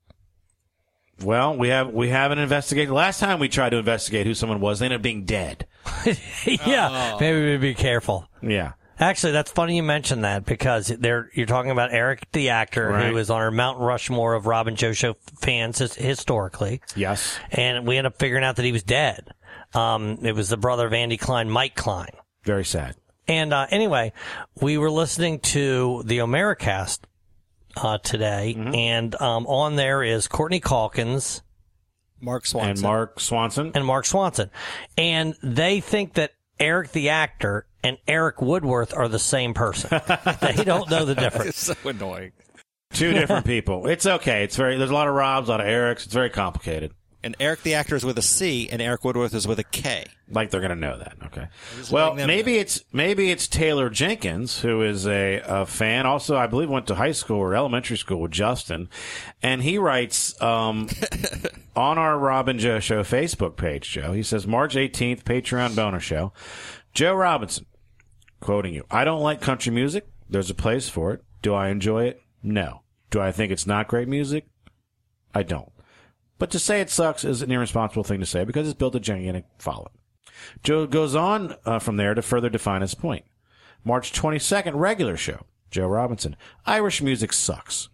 S13: Well, we have we have an investigation. Last time we tried to investigate who someone was, they ended up being dead.
S14: yeah,
S13: Oh.
S14: maybe we'd be careful.
S13: Yeah.
S14: Actually, that's funny you mentioned that because they're, you're talking about Eric, the actor,
S13: Right.
S14: who is on our Mount Rushmore of Rob and Joe Show fans his, historically.
S13: Yes.
S14: And we ended up figuring out that he was dead. Um, it was the brother of Andy Klein, Mike Klein.
S13: Very sad.
S14: And uh, anyway, we were listening to the Omericast uh, today,
S13: Mm-hmm.
S14: and um, on there is Courtney Calkins,
S15: Mark Swanson,
S13: and Mark Swanson,
S14: and Mark Swanson, and they think that Eric the actor and Eric Woodworth are the same person. They don't know the difference.
S15: It's so annoying.
S13: Two different people. It's okay. It's very. There's a lot of Robs, a lot of Erics. It's very complicated.
S15: And Eric the actor is with a C, and Eric Woodworth is with a K.
S13: Like they're going to know that. Okay.
S15: Just
S13: Well,
S15: letting them
S13: maybe
S15: know.
S13: it's maybe it's Taylor Jenkins, who is a, a fan. Also, I believe went to high school or elementary school with Justin, and he writes um, on our Rob and Joe Show Facebook page. Joe, he says March eighteenth, Patreon bonus show. Joe Robinson, quoting you: "I don't like country music. There's a place for it. Do I enjoy it? No. Do I think it's not great music? I don't. But to say it sucks is an irresponsible thing to say because it's built a gigantic following." Joe goes on uh, from there to further define his point. March twenty-second, regular show. Joe Robinson. Irish music sucks.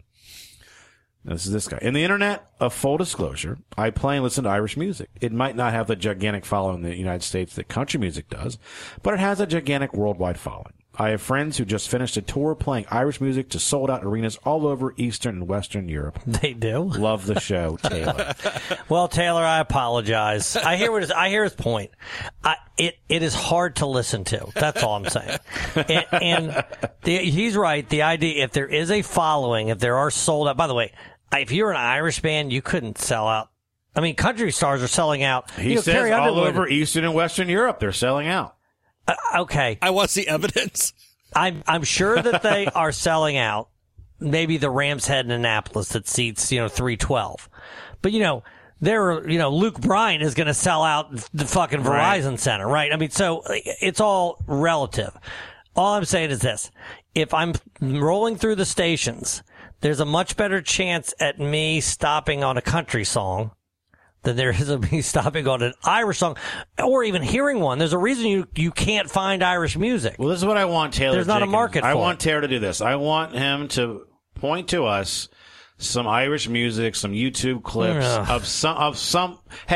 S13: Now, this is this guy. In the internet, a full disclosure, I play and listen to Irish music. It might not have the gigantic following in the United States that country music does, but it has a gigantic worldwide following. I have friends who just finished a tour playing Irish music to sold-out arenas all over Eastern and Western Europe.
S14: They do.
S13: Love the show, Taylor.
S14: Well, Taylor, I apologize. I hear what his, I hear his point. I, it it is hard to listen to. That's all I'm saying. And, and the, he's right. The idea, if there is a following, if there are sold out. By the way, if you're an Irish band, you couldn't sell out. I mean, country stars are selling out.
S13: He
S14: you know,
S13: says
S14: Carrie
S13: all
S14: Underwood-
S13: over Eastern and Western Europe, they're selling out.
S14: Uh, okay.
S15: I want to see evidence.
S14: I'm I'm sure that they are selling out. Maybe the Rams Head in Annapolis that seats, you know, three twelve. But, you know, there, you know, Luke Bryan is going to sell out the fucking Verizon
S13: Right.
S14: Center, right? I mean, so it's all relative. All I'm saying is this. If I'm rolling through the stations, there's a much better chance at me stopping on a country song than there is of me stopping on an Irish song or even hearing one. There's a reason you, you can't find Irish music.
S13: Well, this is what I want Taylor
S14: There's not a
S13: Jenkins-
S14: market
S13: I
S14: for
S13: want
S14: it.
S13: Taylor to do this. I want him to point to us some Irish music, some YouTube clips
S14: Ugh.
S13: of some, of some, hey,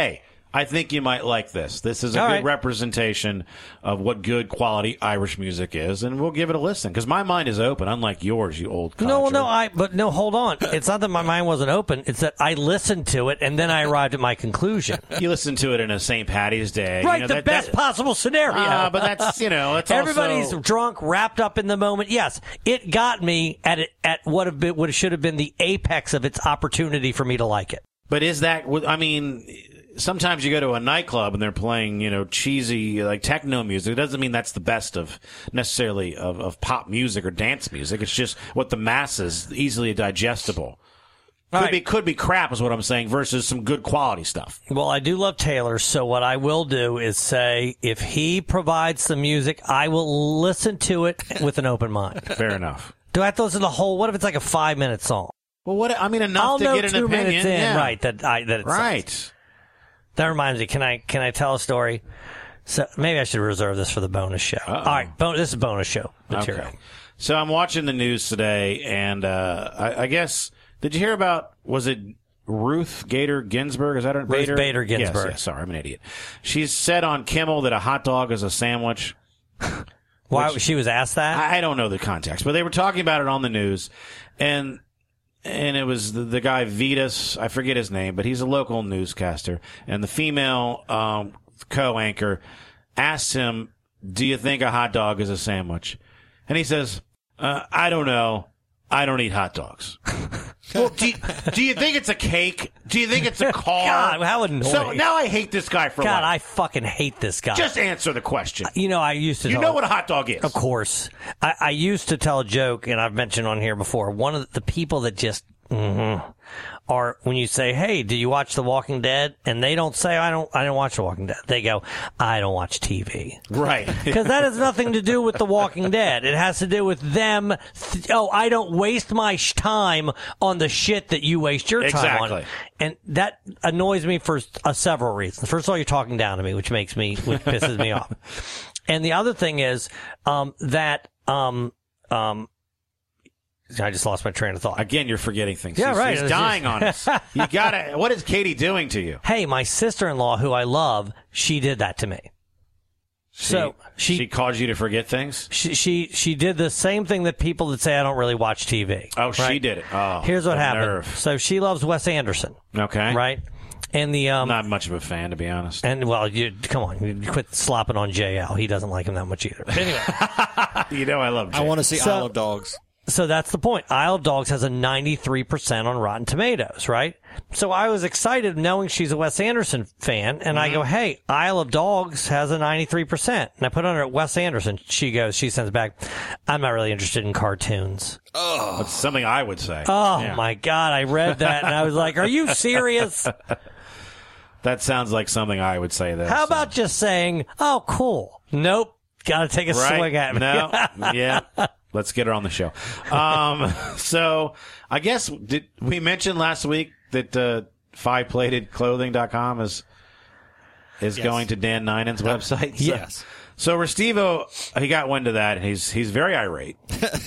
S13: I think you might like this. This is a
S14: All
S13: good
S14: right.
S13: representation of what good quality Irish music is, and we'll give it a listen because my mind is open, unlike yours, you old codger.
S14: No, no, I. But no, hold on. It's not that my mind wasn't open. It's that I listened to it and then I arrived at my conclusion.
S13: You listened to it in a Saint Patty's Day,
S14: Right,
S13: you know,
S14: the
S13: that,
S14: best
S13: that,
S14: possible scenario.
S13: Uh, but that's you know, it's
S14: everybody's
S13: also,
S14: drunk, wrapped up in the moment. Yes, it got me at it, at what have been, what should have been the apex of its opportunity for me to like it.
S13: But is that? I mean, sometimes you go to a nightclub and they're playing, you know, cheesy like techno music. It doesn't mean that's the best of necessarily of, of pop music or dance music. It's just what the masses easily digestible. Could
S14: right.
S13: be could be crap is what I'm saying versus some good quality stuff.
S14: Well, I do love Taylor, so what I will do is say if he provides the music, I will listen to it with an open mind.
S13: Fair enough.
S14: Do I have to listen to the whole? What if it's like a five minute song?
S13: Well, what I mean enough
S14: I'll
S13: to
S14: know
S13: get an
S14: two
S13: opinion,
S14: minutes in,
S13: yeah.
S14: right? That I that it's
S13: right.
S14: That reminds me. Can I can I tell a story? So maybe I should reserve this for the bonus show.
S13: Uh-oh.
S14: All right, bon- this is bonus show material.
S13: Okay. So I'm watching the news today, and uh, I, I guess did you hear about? Was it Ruth Bader Ginsburg? Is that her?
S14: Ruth
S13: Bader,
S14: Bader Ginsburg.
S13: Yes, yes, sorry, I'm an idiot. She's said on Kimmel that a hot dog is a sandwich.
S14: Why
S13: Which,
S14: she was asked that?
S13: I, I don't know the context, but they were talking about it on the news, and. And it was the, the guy Vitas, I forget his name, but he's a local newscaster. And the female um, co-anchor asked him, "Do you think a hot dog is a sandwich?" And he says, uh, "I don't know. I don't eat hot dogs." Well, do you, do you think it's a cake? Do you think it's a car?
S14: God, how annoying.
S13: So now I hate this guy for
S14: God,
S13: life.
S14: I fucking hate this guy.
S13: Just answer the question.
S14: You know, I used to.
S13: You
S14: tell,
S13: know what a hot dog is.
S14: Of course. I, I used to tell a joke, and I've mentioned on here before. One of the people that just mm-hmm, are when you say, "Hey, do you watch The Walking Dead?" and they don't say, "I don't. I don't watch The Walking Dead." They go, "I don't watch T V."
S13: Right.
S14: Because that has nothing to do with The Walking Dead. It has to do with them. Th- oh, I don't waste my sh- time on the shit that you waste your time
S13: Exactly.
S14: on. And that annoys me for uh, several reasons. First of all, you're talking down to me, which makes me, which pisses me off. And the other thing is um, that um, um, I just lost my train of thought.
S13: Again, you're forgetting things.
S14: Yeah,
S13: he's,
S14: right.
S13: He's dying on us. You gotta. What is Katie doing to you?
S14: Hey, my sister-in-law, who I love, she did that to me.
S13: She,
S14: So she,
S13: she caused you to forget things?
S14: She, she she did the same thing that people that say I don't really watch T V.
S13: Oh, she
S14: right?
S13: did it. Oh,
S14: Here's what
S13: the
S14: happened.
S13: nerve.
S14: So she loves Wes Anderson.
S13: Okay.
S14: Right? And the um
S13: Not much of a fan, to be honest.
S14: and well, you come on, you quit slopping on J L. He doesn't like him that much either. But anyway,
S13: You know I love Jay.
S15: I want to see
S14: So-
S15: Isle of Dogs.
S14: so that's the point. Isle of Dogs has a ninety-three percent on Rotten Tomatoes, right? So I was excited knowing she's a Wes Anderson fan, and I go, "Hey, Isle of Dogs has a ninety-three percent." And I put on her at Wes Anderson. She goes, she sends back, "I'm not really interested in cartoons."
S13: Oh, that's something I would say.
S14: Oh
S13: Yeah.
S14: my God, I read that and I was like, "Are you serious?"
S13: That sounds like something I would say, though.
S14: How
S13: so.
S14: about just saying, "Oh, cool." Nope. Got to take a
S13: right?
S14: swing at me.
S13: No. Yeah. Let's get her on the show. Um, so I guess did we mention last week that uh, five plated clothing dot com is is
S15: Yes.
S13: going to Dan Ninen's website? So,
S15: Yes.
S13: So Restivo, he got wind of that, and he's he's very irate.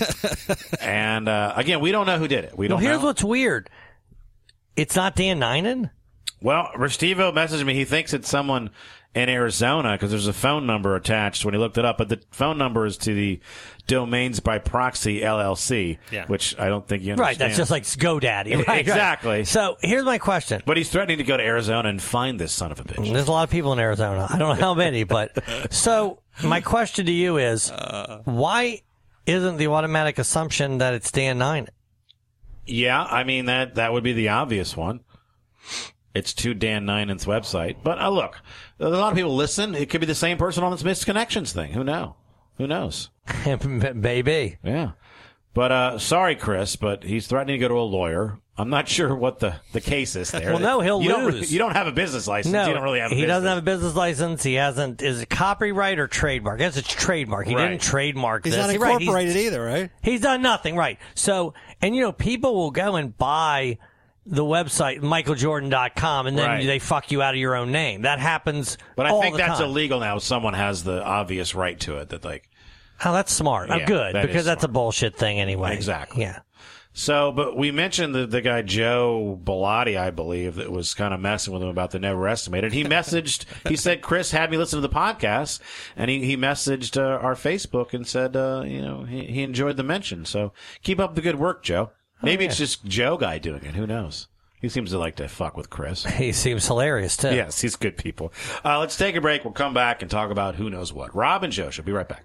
S13: And uh, again, we don't know who did it. We
S14: Well,
S13: don't
S14: here's
S13: know.
S14: what's weird. It's not Dan Ninen?
S13: Well, Restivo messaged me. He thinks it's someone in Arizona because there's a phone number attached when he looked it up. But the phone number is to the Domains by Proxy L L C,
S15: Yeah.
S13: which I don't think you understand.
S14: Right, that's just like GoDaddy. Right, right.
S13: Exactly.
S14: So here's my question.
S13: But he's threatening to go to Arizona and find this son of a bitch.
S14: There's a lot of people in Arizona. I don't know how many, but so my question to you is, why isn't the automatic assumption that it's Dan Ninen?
S13: Yeah, I mean, that that would be the obvious one. It's to Dan Ninen's website. But uh, look, a lot of people listen. It could be the same person on this Missed Connections thing. Who knows? Who knows?
S14: Baby.
S13: Yeah. But uh, sorry, Chris, but he's threatening to go to a lawyer. I'm not sure what the, the case is there.
S14: Well, no, he'll
S13: you
S14: lose.
S13: Don't, you don't have a business license.
S14: No,
S13: you don't really have a
S14: he
S13: business.
S14: doesn't have a business license. He hasn't. Is it copyright or trademark? I guess it's trademark. He
S13: Right.
S14: didn't trademark
S15: He's
S14: this.
S15: not
S14: He- right,
S15: incorporated either, right?
S14: He's done nothing, right? So, and you know, people will go and buy the website michael jordan dot com and then
S13: Right.
S14: they fuck you out of your own name. That happens.
S13: But I
S14: all
S13: think
S14: the
S13: that's
S14: time.
S13: illegal now. Someone has the obvious right to it. That like,
S14: Oh, that's smart. Oh,
S13: Yeah,
S14: good
S13: that
S14: because
S13: is
S14: that's a
S13: smart.
S14: bullshit thing anyway.
S13: Exactly.
S14: Yeah.
S13: So, but we mentioned the, the guy Joe Bellotti, I believe, that was kind of messing with him about the Never Estimated. He messaged, he said, Chris had me listen to the podcast, and he, he messaged uh, our Facebook and said, uh, you know, he, he enjoyed the mention. So keep up the good work, Joe. Maybe oh, yeah. it's just Joe guy doing it. Who knows? He seems to like to fuck with Chris.
S14: He seems hilarious, too.
S13: Yes, he's good people. Uh, let's take a break. We'll come back and talk about who knows what. Rob and Joe show. Be right back.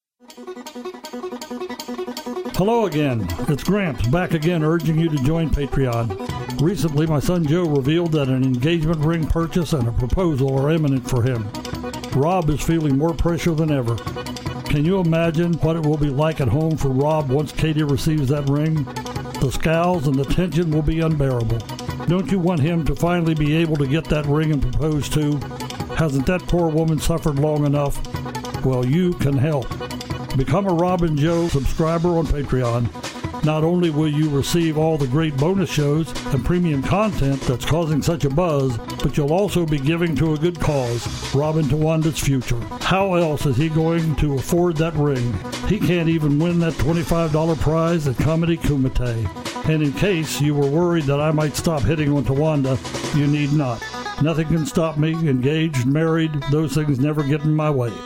S17: Hello again. It's Gramps back again urging you to join Patreon. Recently, my son Joe revealed that an engagement ring purchase and a proposal are imminent for him. Rob is feeling more pressure than ever. Can you imagine what it will be like at home for Rob once Katie receives that ring? The scowls and the tension will be unbearable. Don't you want him to finally be able to get that ring and propose to? Hasn't that poor woman suffered long enough? Well, you can help. Become a Rob and Joe subscriber on Patreon. Not only will you receive all the great bonus shows and premium content that's causing such a buzz, but you'll also be giving to a good cause, Robin Tawanda's future. How else is he going to afford that ring? He can't even win that twenty-five dollars prize at Comedy Kumite. And in case you were worried that I might stop hitting on Tawanda, you need not. Nothing can stop me, engaged, married, those things never get in my way.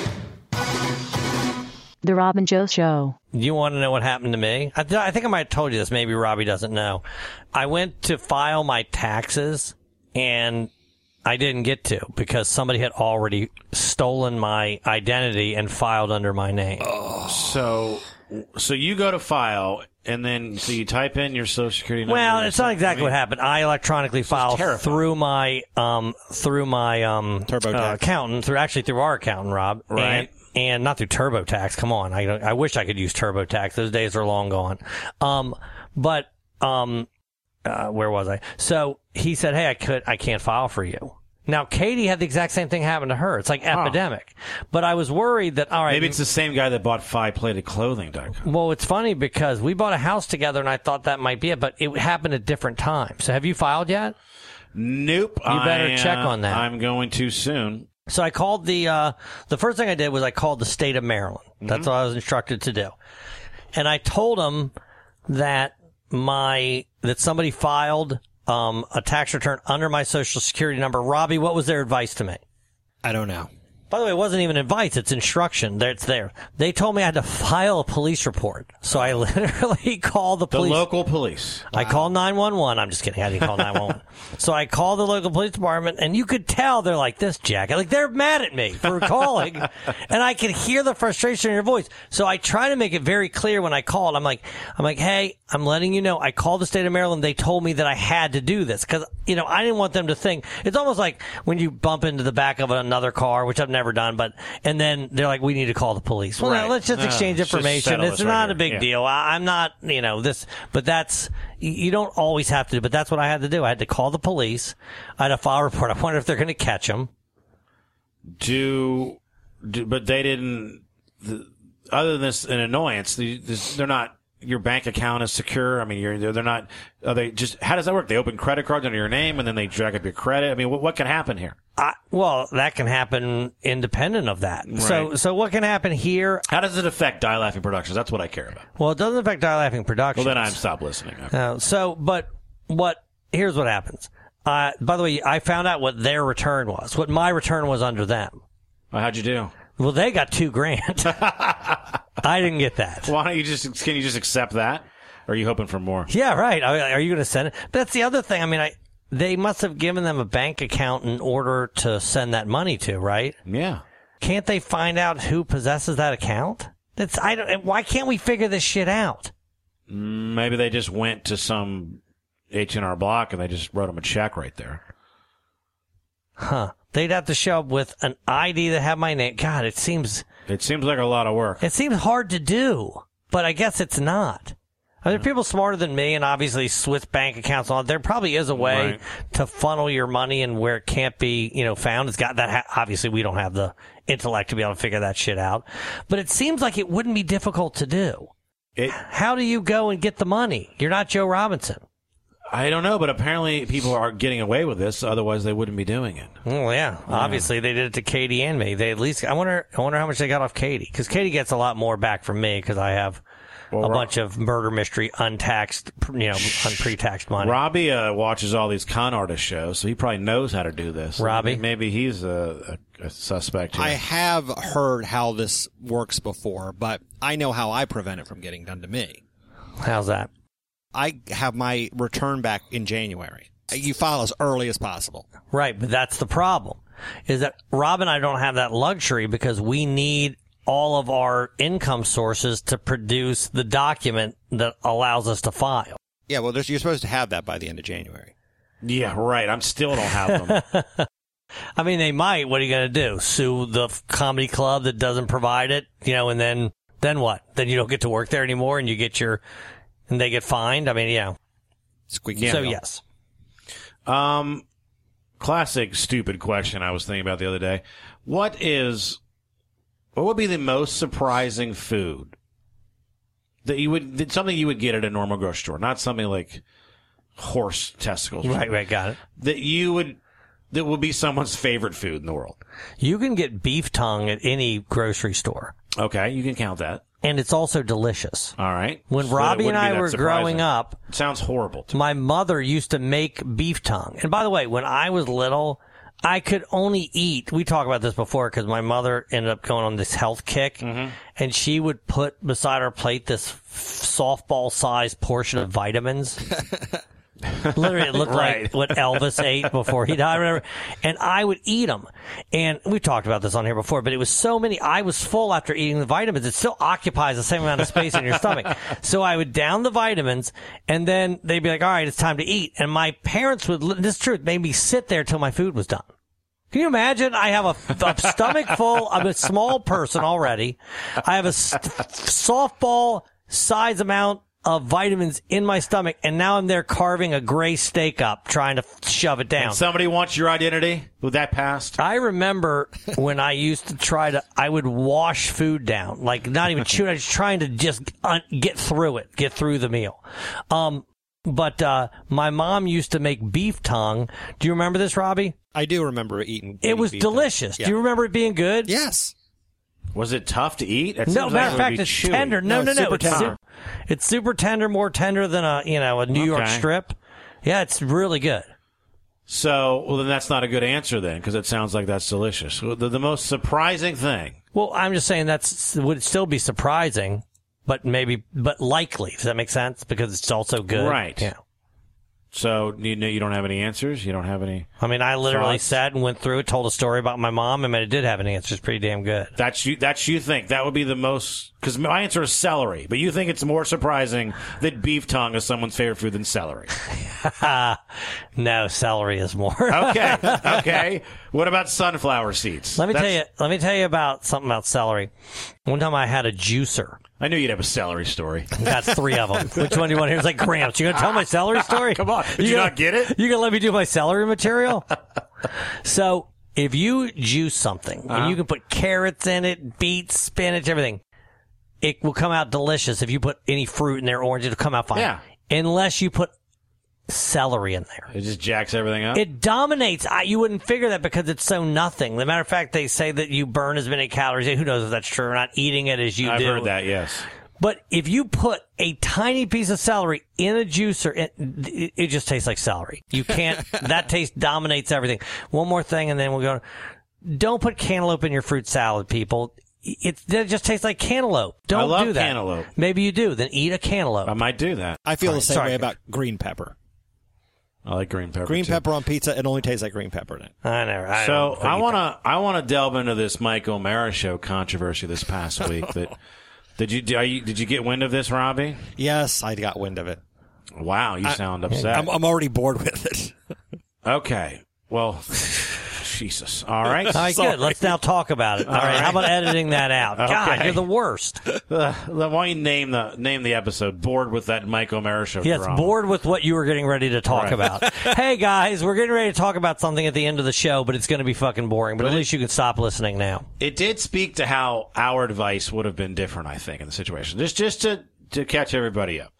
S18: The Rob and Joe Show.
S14: You want to know what happened to me? I, th- I think I might have told you this. Maybe Robbie doesn't know. I went to file my taxes, and I didn't get to because somebody had already stolen my identity and filed under my name.
S13: Oh. So, so you go to file, and then so you type in your Social Security number.
S14: Well, it's not exactly I mean, what happened. I electronically filed through my um through my um uh, accountant, through actually through our accountant, Rob.
S13: Right.
S14: And, And not through TurboTax. Come on, I I wish I could use TurboTax. Those days are long gone. Um, but um, uh, where was I? So he said, "Hey, I could, I can't file for you." Now Katie had the exact same thing happen to her. It's like epidemic. Oh. But I was worried that all right,
S13: maybe it's the same guy that bought five plated clothing dot com.
S14: Well, it's funny because we bought a house together, and I thought that might be it, but it happened at different times. So have you filed yet?
S13: Nope.
S14: You better
S13: I,
S14: check
S13: uh,
S14: on that.
S13: I'm going to soon.
S14: So I called the, uh, the first thing I did was I called the state of Maryland. That's mm-hmm. what I was instructed to do. And I told them that my, that somebody filed, um, a tax return under my Social Security number. Robbie, what was their advice to me?
S15: I don't know.
S14: By the way, it wasn't even advice. It's instruction. It's there. They told me I had to file a police report. So I literally called the police.
S13: The local police.
S14: I wow. called nine one one. I'm just kidding. I didn't call nine one one. So I called the local police department, and you could tell they're like, this jacket. Like, they're mad at me for calling. And I could hear the frustration in your voice. So I try to make it very clear when I called. I'm like, I'm like, hey, I'm letting you know. I called the state of Maryland. They told me that I had to do this. Because, you know, I didn't want them to think. It's almost like when you bump into the back of another car, which I've never done, but and then they're like, we need to call the police. Well,
S13: right.
S14: now, let's just exchange uh, information.
S13: Just
S14: it's not
S13: right
S14: a big
S13: yeah.
S14: deal. I, I'm not, you know, this, but that's, you don't always have to do, but that's what I had to do. I had to call the police. I had to file a report. I wonder if they're going to catch them.
S13: Do, do but they didn't, the, other than this, an annoyance, the, this, they're not, your bank account is secure. I mean, you're, they're, they're not, are they just, how does that work? They open credit cards under your name and then they drag up your credit. I mean, what, what can happen here?
S14: I, well, that can happen independent of that.
S13: Right.
S14: So, so what can happen here?
S13: How does it affect Die Laughing Productions? That's what I care about.
S14: Well, it doesn't affect Die Laughing Productions.
S13: Well, then I'm stop listening. Okay.
S14: Uh, so, but what, here's what happens. Uh, by the way, I found out what their return was, what my return was under them.
S13: Well, how'd you do?
S14: Well, they got two grand. I didn't get that.
S13: Why don't you just, can you just accept that? Or are you hoping for more?
S14: Yeah, right. Are you going to send it? But that's the other thing. I mean, I, they must have given them a bank account in order to send that money to, right?
S13: Yeah.
S14: Can't they find out who possesses that account? That's, I don't, why can't we figure this shit out?
S13: Maybe they just went to some H and R Block and they just wrote them a check right there.
S14: Huh. They'd have to show up with an I D that had my name. God, it seems...
S13: It seems like a lot of work.
S14: It seems hard to do, but I guess it's not. Are there people smarter than me and obviously Swiss bank accounts and all? There probably is a way
S13: right.
S14: to funnel your money and where it can't be, you know, found. It's got that. Ha- obviously, we don't have the intellect to be able to figure that shit out. But it seems like it wouldn't be difficult to do.
S13: It,
S14: How do you go and get the money? You're not Joe Robinson.
S13: I don't know, but apparently people are getting away with this. Otherwise, they wouldn't be doing it.
S14: Well, yeah. yeah. Obviously, they did it to Katie and me. They at least. I wonder. I wonder how much they got off Katie, because Katie gets a lot more back from me because I have.
S13: Well,
S14: a
S13: Rob-
S14: bunch of murder mystery untaxed, you know, unpre-taxed money.
S13: Robbie uh, watches all these con artist shows, so he probably knows how to do this.
S14: Robbie?
S13: Maybe he's a, a, a suspect here.
S15: I have heard how this works before, but I know how I prevent it from getting done to me.
S14: How's that?
S15: I have my return back in January. You file as early as possible.
S14: Right, but that's the problem, is that Rob and I don't have that luxury because we need all of our income sources to produce the document that allows us to file.
S15: Yeah, well, there's, you're supposed to have that by the end of January.
S13: Yeah, right. I'm still don't have them.
S14: I mean, they might. What are you going to do? Sue the comedy club that doesn't provide it? You know, and then then what? Then you don't get to work there anymore, and you get your and they get fined. I mean, yeah.
S15: Squeaky.
S14: So
S15: wheel.
S14: yes.
S13: Um, classic stupid question I was thinking about the other day. What is what would be the most surprising food that you would that something you would get at a normal grocery store, not something like horse testicles,
S14: Right, right, got it.
S13: that you would that would be someone's favorite food in the world?
S14: You can get beef tongue at any grocery store.
S13: Okay, you can count that.
S14: And it's also delicious.
S13: All right.
S14: When
S13: So
S14: Robbie
S13: it
S14: and
S13: wouldn't be
S14: I
S13: that
S14: were
S13: surprising.
S14: growing up,
S13: It sounds horrible to me.
S14: my mother used to make beef tongue. And by the way, when I was little, I could only eat, we talked about this before because my mother ended up going on this health kick,
S13: Mm-hmm.
S14: and she would put beside her plate this f- softball-sized portion of vitamins. Literally, it looked
S13: Right.
S14: like what Elvis ate before he died, or whatever. And I would eat them. And we talked about this on here before, but it was so many. I was full after eating the vitamins. It still occupies the same amount of space in your stomach. So I would down the vitamins, and then they'd be like, all right, it's time to eat. And my parents would, this is true, made me sit there till my food was done. Can you imagine? I have a, a stomach full. I'm a small person already. I have a st- softball size amount of vitamins in my stomach, and now I'm there carving a gray steak up, trying to shove it down.
S13: And somebody wants your identity with that past?
S14: I remember when I used to try to, I would wash food down, like not even chew it. I was trying to just un- get through it, get through the meal. Um, but uh, my mom used to make beef tongue. Do you remember this, Robbie?
S15: I do remember eating.
S14: It was
S15: beef
S14: delicious.
S15: tongue.
S14: Do you
S15: Yeah.
S14: remember it being good?
S15: Yes.
S13: Was it tough to eat? It
S14: No,
S13: seems
S14: matter
S13: like
S14: of
S13: it
S14: fact,
S13: would be
S14: it's
S13: chewy.
S14: tender. No, no,
S15: No,
S14: no.
S15: super
S14: It's,
S15: tender.
S14: su- it's super tender, more tender than a, you know, a New York
S13: Okay.
S14: strip. Yeah, it's really good.
S13: So, well, then that's not a good answer then, because it sounds like that's delicious. So The, the most surprising thing.
S14: Well, I'm just saying that's would still be surprising, but maybe, but likely. Does that make sense? Because it's also good.
S13: Right.
S14: Yeah.
S13: So, you know, you don't have any answers? You don't have any?
S14: I mean, I literally
S13: Thoughts?
S14: sat and went through it, told a story about my mom, and I did have an answer. It's pretty damn good.
S13: That's you, that's you think. That would be the most, because my answer is celery, but you think it's more surprising that beef tongue is someone's favorite food than celery.
S14: No, celery is more.
S13: Okay. Okay. What about sunflower seeds?
S14: Let me
S13: That's-
S14: tell you. Let me tell you about something about celery. One time I had a juicer.
S13: I knew you'd have a celery story.
S14: Got three of them. Which one do you want to hear? It's like Gramps. You gonna tell my celery story?
S13: Come on. Did you,
S14: gonna-
S13: not get it?
S14: You gonna let me do my celery material? So if you juice something
S13: Uh-huh.
S14: and you can put carrots in it, beets, spinach, everything, it will come out delicious. If you put any fruit in there, orange, it'll come out fine.
S13: Yeah.
S14: Unless you put celery in there.
S13: It just jacks everything up?
S14: It dominates. I, you wouldn't figure that because it's so nothing. As a matter of fact, they say that you burn as many calories. Who knows if that's true or not, eating it as you
S13: I've
S14: do.
S13: heard that, yes.
S14: But if you put a tiny piece of celery in a juicer, it, it, it just tastes like celery. You can't, that taste dominates everything. One more thing and then we'll go. Don't put cantaloupe in your fruit salad, people. It, it just tastes like cantaloupe. Don't
S13: I love
S14: do that.
S13: cantaloupe.
S14: Maybe you do. Then eat a cantaloupe.
S13: I might do that.
S15: I feel
S14: All
S15: the
S14: right,
S15: same
S14: sorry.
S15: way about green pepper.
S13: I like green pepper.
S15: Green
S13: too.
S15: pepper on pizza, it only tastes like green pepper in it.
S14: I never. I
S13: So
S14: don't think
S13: I
S14: you
S13: want to I want to delve into this Mike O'Mara show controversy this past week. That did you, are you did you get wind of this, Robbie?
S15: Yes, I got wind of it.
S13: Wow, you
S15: I-
S13: sound upset.
S15: I'm, I'm already bored with it.
S13: Okay, well, Jesus. All right,
S14: All right, good. Let's now talk about it. All right. How about editing that out? God,
S13: Okay.
S14: you're the worst.
S13: Uh, why don't you name the name the episode? Bored with that Mike O'Mara show.
S14: Yes,
S13: drama.
S14: bored with what you were getting ready to talk
S13: Right.
S14: about. Hey, guys, we're getting ready to talk about something at the end of the show, but it's going to be fucking boring. But at least you can stop listening now.
S13: It did speak to how our advice would have been different, I think, in the situation. Just just to to catch everybody up.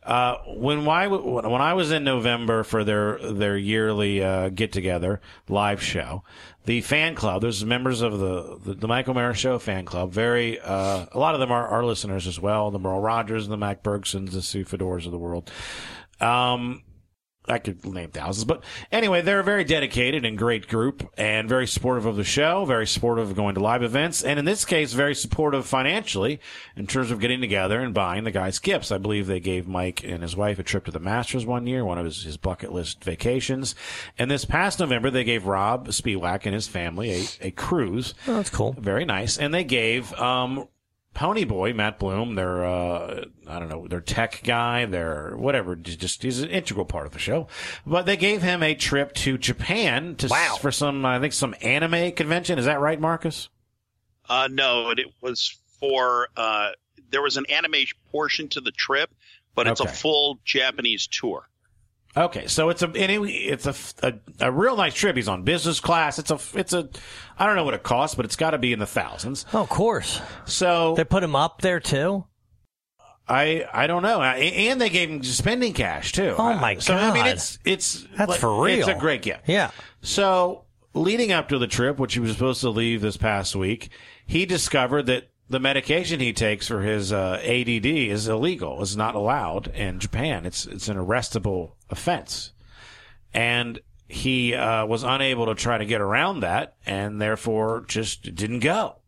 S13: Uh, when I when I was in November for their their yearly uh, get together live show, the fan club, there's members of the the, the Mike O'Mara Show fan club. Very uh, a lot of them are our listeners as well. The Merle Rogers and the Mac Bergsons, the Sue Fedors of the world. Um, I could name thousands, but anyway, they're a very dedicated and great group and very supportive of the show, very supportive of going to live events, and in this case, very supportive financially in terms of getting together and buying the guys gifts. I believe they gave Mike and his wife a trip to the Masters one year, one of his, his bucket list vacations. And this past November, they gave Rob Spiewak and his family a, a cruise.
S14: Oh, that's cool.
S13: Very nice. And they gave, um, Ponyboy, Matt Bloom, their, uh, I don't know, their tech guy, their whatever, just, he's an integral part of the show. But they gave him a trip to Japan to, wow. for some, I think, some anime convention. Is that right, Marcus?
S19: Uh, no, it was for, uh, there was an anime portion to the trip, but it's okay. a full Japanese tour.
S13: Okay, so it's a anyway, it's a, a a real nice trip. He's on business class. It's a it's a I don't know what it costs, but it's got to be in the thousands.
S14: Oh, of course.
S13: So
S14: they put him up there too.
S13: I I don't know, and they gave him spending cash too.
S14: Oh my god!
S13: So I mean, it's it's
S14: that's
S13: like,
S14: for real.
S13: It's a great gift.
S14: Yeah.
S13: So leading up to the trip, which he was supposed to leave this past week, he discovered that the medication he takes for his uh, A D D is illegal. Is not allowed in Japan. It's it's an arrestable offense, and he uh, was unable to try to get around that, and therefore just didn't go.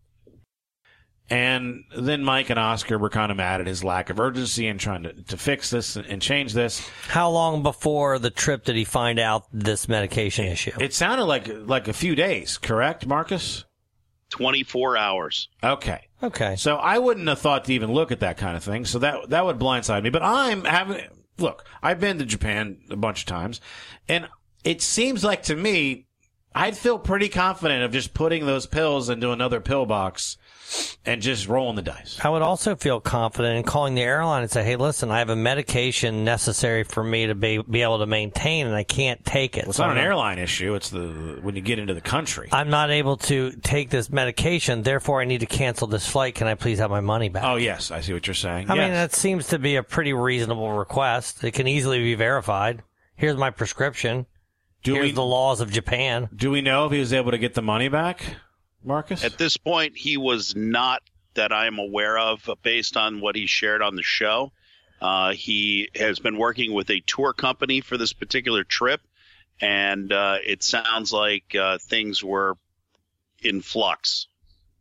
S13: And then Mike and Oscar were kind of mad at his lack of urgency and trying to, to fix this and change this.
S14: How long before the trip did he find out this medication issue?
S13: It sounded like like a few days, correct, Marcus?
S19: twenty-four hours.
S13: Okay.
S14: Okay.
S13: So I wouldn't have thought to even look at that kind of thing. So that that would blindside me. But I'm having look. I've been to Japan a bunch of times, and it seems like to me, I'd feel pretty confident of just putting those pills into another pill box and just rolling the dice.
S14: I would also feel confident in calling the airline and say, hey, listen, I have a medication necessary for me to be, be able to maintain, and I can't take it.
S13: Well, it's
S14: so
S13: not an
S14: I'm
S13: airline issue. It's the when you get into the country.
S14: I'm not able to take this medication, therefore I need to cancel this flight. Can I please have my money back?
S13: Oh, yes. I see what you're saying.
S14: I
S13: yes.
S14: mean, that seems to be a pretty reasonable request. It can easily be verified. Here's my prescription.
S13: Do
S14: Here's
S13: we,
S14: the laws of Japan.
S13: Do we know if he was able to get the money back, Marcus?
S19: At this point, he was not, that I am aware of, based on what he shared on the show. Uh, he has been working with a tour company for this particular trip, and uh, it sounds like uh, things were in flux.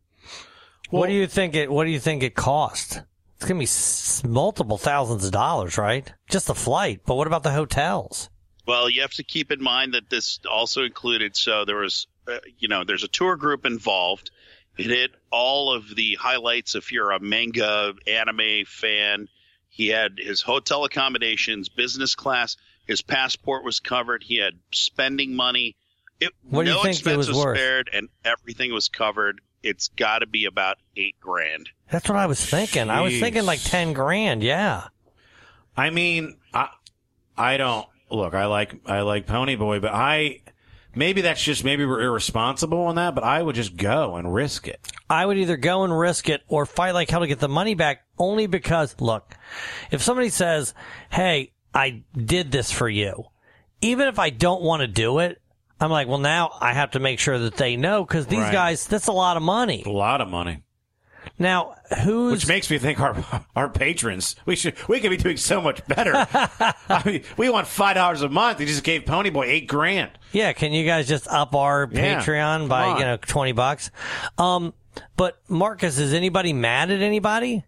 S14: Well, what do you think it? What do you think it cost? It's going to be s- multiple thousands of dollars, right? Just the flight. But what about the hotels?
S19: Well, you have to keep in mind that this also included, so there was, uh, you know, there's a tour group involved. It hit all of the highlights if you're a manga anime fan. He had his hotel accommodations, business class. His passport was covered. He had spending money. It,
S14: what do you
S19: no
S14: think it was
S19: expense was
S14: worth?
S19: spared, and everything was covered. It's got to be about eight grand.
S14: That's what I was thinking.
S13: Jeez.
S14: I was thinking like ten grand. Yeah.
S13: I mean, I, I don't. Look, I like I like Ponyboy, but I maybe that's just maybe we're irresponsible on that. But I would just go and risk it.
S14: I would either go and risk it or fight like hell to get the money back. Only because, look, if somebody says, "Hey, I did this for you," even if I don't want to do it, I'm like, well, now I have to make sure that they know because these
S13: Right.
S14: guys, that's a lot of money.
S13: A lot of money.
S14: Now, who's
S13: Which makes me think our our patrons we should we could be doing so much better. I mean, we want five dollars a month. They just gave Ponyboy eight grand.
S14: Yeah, can you guys just up our
S13: Yeah,
S14: Patreon by
S13: on.
S14: you know twenty bucks? Um, but Marcus, is anybody mad at anybody?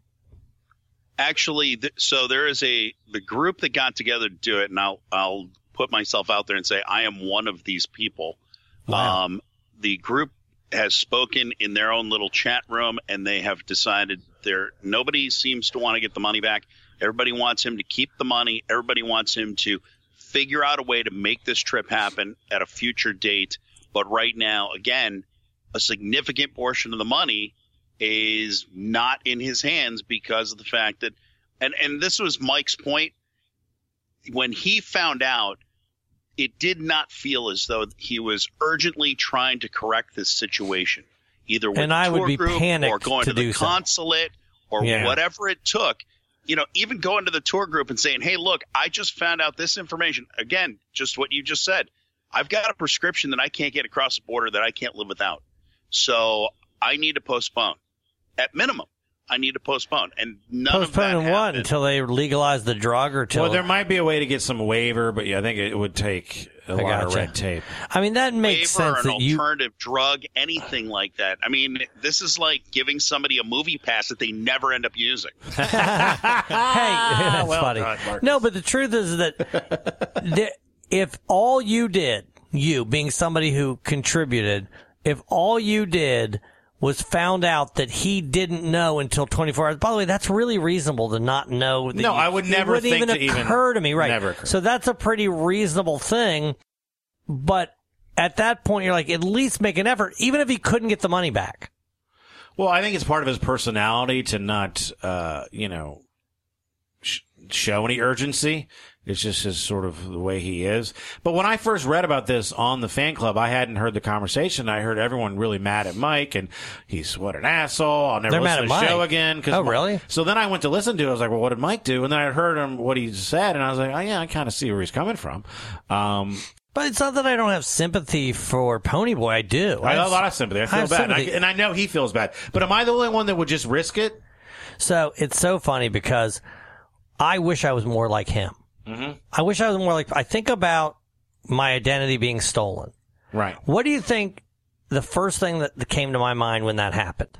S19: Actually, th- so there is a the group that got together to do it, and I'll I'll put myself out there and say I am one of these people.
S14: Wow.
S19: Um, the group has spoken in their own little chat room, and they have decided there nobody seems to want to get the money back. Everybody wants him to keep the money. Everybody wants him to figure out a way to make this trip happen at a future date. But right now, again, a significant portion of the money is not in his hands because of the fact that, and, and this was Mike's point, when he found out, it did not feel as though he was urgently trying to correct this situation, either with
S14: And
S19: the
S14: I would
S19: tour
S14: be
S19: group
S14: panicked
S19: or going
S14: to
S19: to, the
S14: do so.
S19: consulate or
S14: Yeah.
S19: whatever it took. you know, even going to the tour group and saying, hey, look, I just found out this information. Again, just what you just said. I've got a prescription that I can't get across the border that I can't live without. So I need to postpone. At minimum, I need to postpone. And none
S14: Postpone
S19: of that
S14: what?
S19: happened.
S14: Until they legalize the drug or till...
S13: Well, there might be a way to get some waiver, but yeah, I think it would take a
S14: I
S13: lot of
S14: gotcha.
S13: red tape.
S14: I mean, that makes
S19: Waiver,
S14: sense
S19: an
S14: that you...
S19: alternative drug, anything like that. I mean, this is like giving somebody a movie pass that they never end up using.
S14: Hey, that's
S13: well
S14: funny.
S13: done, Marcus.
S14: No, but the truth is that the, if all you did, you being somebody who contributed, if all you did was found out that he didn't know until twenty-four hours. By the way, that's really reasonable to not know. That
S13: No,
S14: you,
S13: I would never
S14: it wouldn't
S13: think
S14: even
S13: to even-
S14: occur to me, right?
S13: never occur.
S14: So that's a pretty reasonable thing. But at that point, you're like, at least make an effort, even if he couldn't get the money back.
S13: Well, I think it's part of his personality to not, uh, you know, sh- show any urgency. It's just his sort of the way he is. But when I first read about this on the fan club, I hadn't heard the conversation. I heard everyone really mad at Mike, and he's what an asshole. I'll never
S14: They're
S13: listen
S14: mad
S13: to the
S14: at
S13: show
S14: Mike.
S13: again. 'cause
S14: Oh,
S13: Mi-
S14: really?
S13: So then I went to listen to it. I was like, well, what did Mike do? And then I heard him what he said, and I was like, oh yeah, I kind of see where he's coming from. Um,
S14: But it's not that I don't have sympathy for Ponyboy. I do.
S13: I have a lot of sympathy. I feel
S14: have
S13: bad, and I,
S14: sympathy.
S13: and I know he feels bad. But am I the only one that would just risk it?
S14: So it's so funny because I wish I was more like him.
S13: Mm-hmm.
S14: I wish I was more like, I think about my identity being stolen.
S13: Right.
S14: What do you think the first thing that came to my mind when that happened?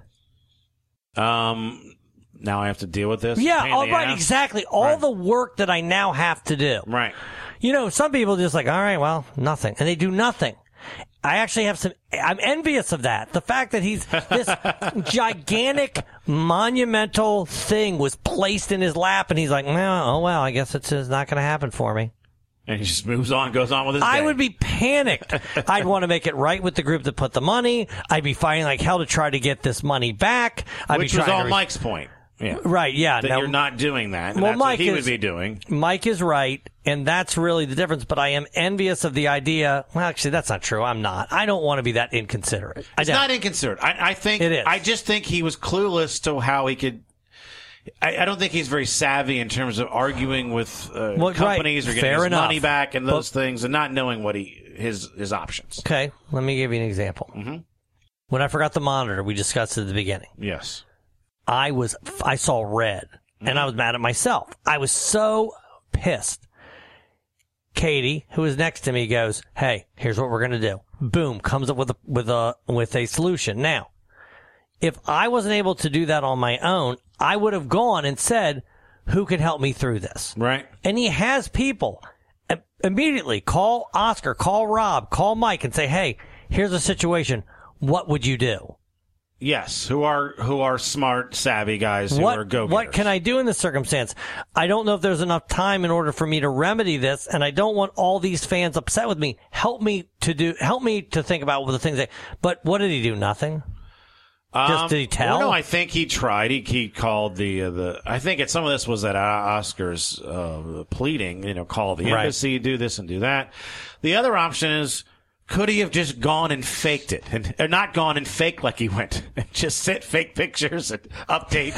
S13: Um, now I have to deal with this.
S14: Yeah,
S13: Pain in
S14: all
S13: the
S14: right,
S13: ass?
S14: exactly. All
S13: Right.
S14: the work that I now have to do.
S13: Right.
S14: You know, some people just like, all right, well, nothing. And they do nothing. I actually have some, I'm envious of that. The fact that he's, this gigantic, monumental thing was placed in his lap and he's like, well, oh well, I guess it's, it's not going to happen for me.
S13: And he just moves on, goes on with his
S14: I
S13: day.
S14: would be panicked. I'd want to make it right with the group that put the money. I'd be fighting like hell to try to get this money back. I'd
S13: Which
S14: be
S13: was
S14: trying
S13: all
S14: to-
S13: Mike's point. Yeah.
S14: Right, yeah.
S13: That
S14: Now-
S13: you're not doing that. And
S14: Well,
S13: that's
S14: Mike
S13: what he
S14: is-
S13: would be doing.
S14: Mike is right, and that's really the difference. But I am envious of the idea. Well, actually, that's not true. I'm not. I don't want to be that inconsiderate. I
S13: It's
S14: don't.
S13: not inconsiderate. I, I think
S14: It is.
S13: I just think he was clueless to how he could. I, I don't think he's very savvy in terms of arguing with uh,
S14: Well, right.
S13: companies or getting
S14: Fair
S13: his
S14: enough.
S13: money back and those
S14: But-
S13: things, and not knowing what he his his options.
S14: Okay, let me give you an example.
S13: Mm-hmm.
S14: When I forgot the monitor, we discussed at the beginning.
S13: Yes.
S14: I was, I saw red, and I was mad at myself. I was so pissed. Katie, who was next to me, goes, "Hey, here's what we're gonna do." Boom, comes up with a with a with a solution. Now, if I wasn't able to do that on my own, I would have gone and said, "Who can help me through this?"
S13: Right.
S14: And he has people. I- Immediately call Oscar, call Rob, call Mike, and say, "Hey, here's a situation. What would you do?"
S13: Yes, who are who are smart, savvy guys who
S14: What,
S13: are go
S14: what can I do in this circumstance? I don't know if there's enough time in order for me to remedy this, and I don't want all these fans upset with me. Help me to do, help me to think about the things that, but what did he do? Nothing? Just did he tell?
S13: Well, no, I think he tried. He, he called the uh, the. I think it, some of this was at Oscar's uh, pleading. You know, call the
S14: Right.
S13: embassy, do this and do that. The other option is, could he have just gone and faked it, and or not gone and faked like he went, just sent fake pictures and update.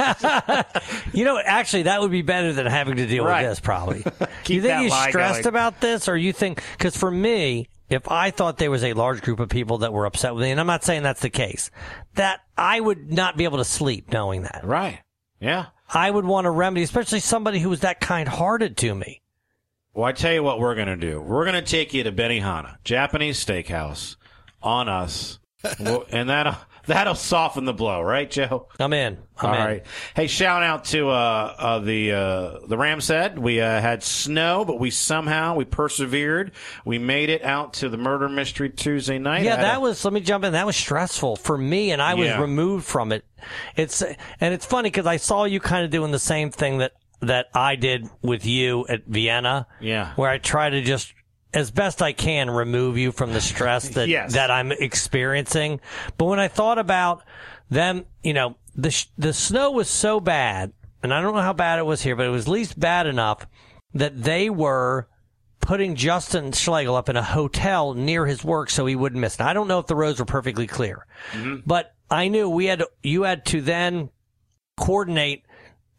S14: You know, actually, that would be better than having to deal
S13: Right.
S14: with this, probably.
S13: Keep
S14: you think
S13: that
S14: he's
S13: lie
S14: stressed
S13: going.
S14: about this, or you think, because for me, if I thought there was a large group of people that were upset with me, and I'm not saying that's the case, that I would not be able to sleep knowing that.
S13: Right. Yeah.
S14: I would want to remedy, especially somebody who was that kind-hearted to me.
S13: Well, I tell you what we're going to do. We're going to take you to Benihana, Japanese steakhouse, on us, We'll- and that'll that'll soften the blow, right, Joe?
S14: I'm in. I'm
S13: All
S14: in.
S13: right. Hey, shout out to uh, uh, the uh, the Ram said we uh, had snow, but we somehow we persevered. We made it out to the murder mystery Tuesday night.
S14: Yeah,
S13: Had
S14: that
S13: a-
S14: was, let me jump in, that was stressful for me, and I was
S13: Yeah.
S14: removed from it. It's And it's funny because I saw you kind of doing the same thing that, that I did with you at Vienna.
S13: Yeah.
S14: Where I try to just, as best I can, remove you from the stress that,
S13: Yes.
S14: that I'm experiencing. But when I thought about them, you know, the, sh- the snow was so bad, and I don't know how bad it was here, but it was at least bad enough that they were putting Justin Schlegel up in a hotel near his work so he wouldn't miss. Now, I don't know if the roads were perfectly clear, but I knew we had to, you had to then coordinate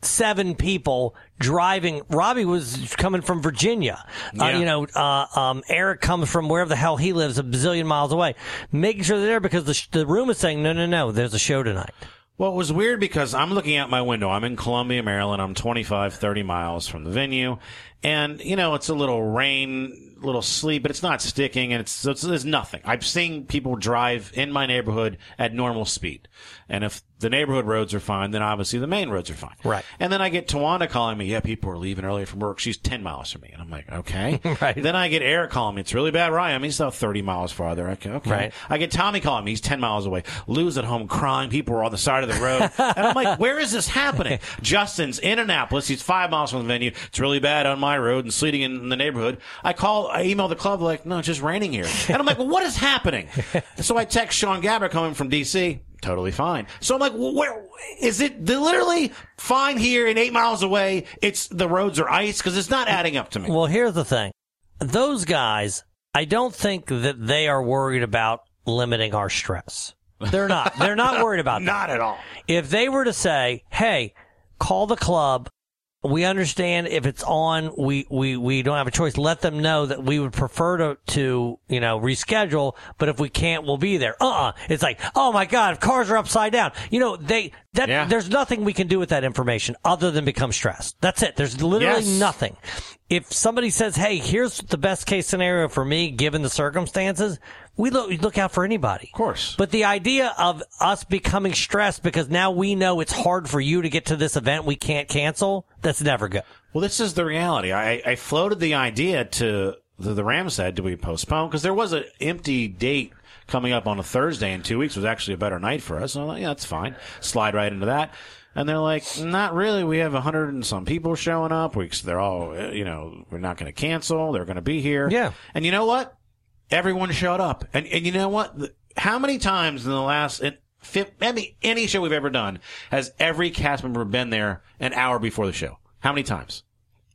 S14: seven people driving. Robbie was coming from Virginia. Uh,
S13: Yeah.
S14: you know, uh, um, Eric comes from wherever the hell he lives, a bazillion miles away. Making sure they're there because the, sh- the room is saying, no, no, no, there's a show tonight.
S13: Well, it was weird because I'm looking out my window. I'm in Columbia, Maryland. I'm twenty-five, thirty miles from the venue. And, you know, it's a little rain, little sleet, but it's not sticking, and it's, it's there's nothing. I've seen people drive in my neighborhood at normal speed. And if the neighborhood roads are fine, then obviously the main roads are fine.
S14: Right.
S13: And then I get Tawanda calling me, yeah, people are leaving early from work. She's ten miles from me. And I'm like, okay.
S14: Right.
S13: Then I get Eric calling me. It's really bad, Ryan. I mean, he's about thirty miles farther. Okay. okay.
S14: Right.
S13: I get Tommy calling me. He's ten miles away. Lou's at home crying. People are on the side of the road. And I'm like, where is this happening? Justin's in Annapolis. He's five miles from the venue. It's really bad on my road and sleeting in the neighborhood. I call, I email the club like, no, it's just raining here. And I'm like, well, what is happening? So I text Sean Gabber coming from D C. Totally fine. So I'm like, well, where is it? They're literally fine here and eight miles away. It's the roads are ice because it's not adding up to me.
S14: Well, here's the thing. Those guys, I don't think that they are worried about limiting our stress. They're not. They're not worried about that.
S13: Not at all.
S14: If they were to say, hey, call the club. We understand if it's on, we, we, we don't have a choice. Let them know that we would prefer to, to, you know, reschedule, but if we can't, we'll be there. Uh-uh. It's like, oh my God, cars are upside down. You know, they, that,
S13: Yeah.
S14: there's nothing we can do with that information other than become stressed. That's it. There's literally
S13: Yes.
S14: nothing. If somebody says, hey, here's the best case scenario for me, given the circumstances, we look, we look out for anybody.
S13: Of course.
S14: But the idea of us becoming stressed because now we know it's hard for you to get to this event we can't cancel, that's never good.
S13: Well, this is the reality. I, I floated the idea to the, the Rams said, do we postpone? Because there was an empty date coming up on a Thursday in two weeks. It was actually a better night for us. So I'm like, yeah, that's fine. Slide right into that. And they're like, not really. We have a hundred and some people showing up. We, they're all, you know, we're not going to cancel. They're going to be here.
S14: Yeah.
S13: And you know what? Everyone showed up. And, and you know what? The, how many times in the last, in, any, any show we've ever done, has every cast member been there an hour before the show? How many times?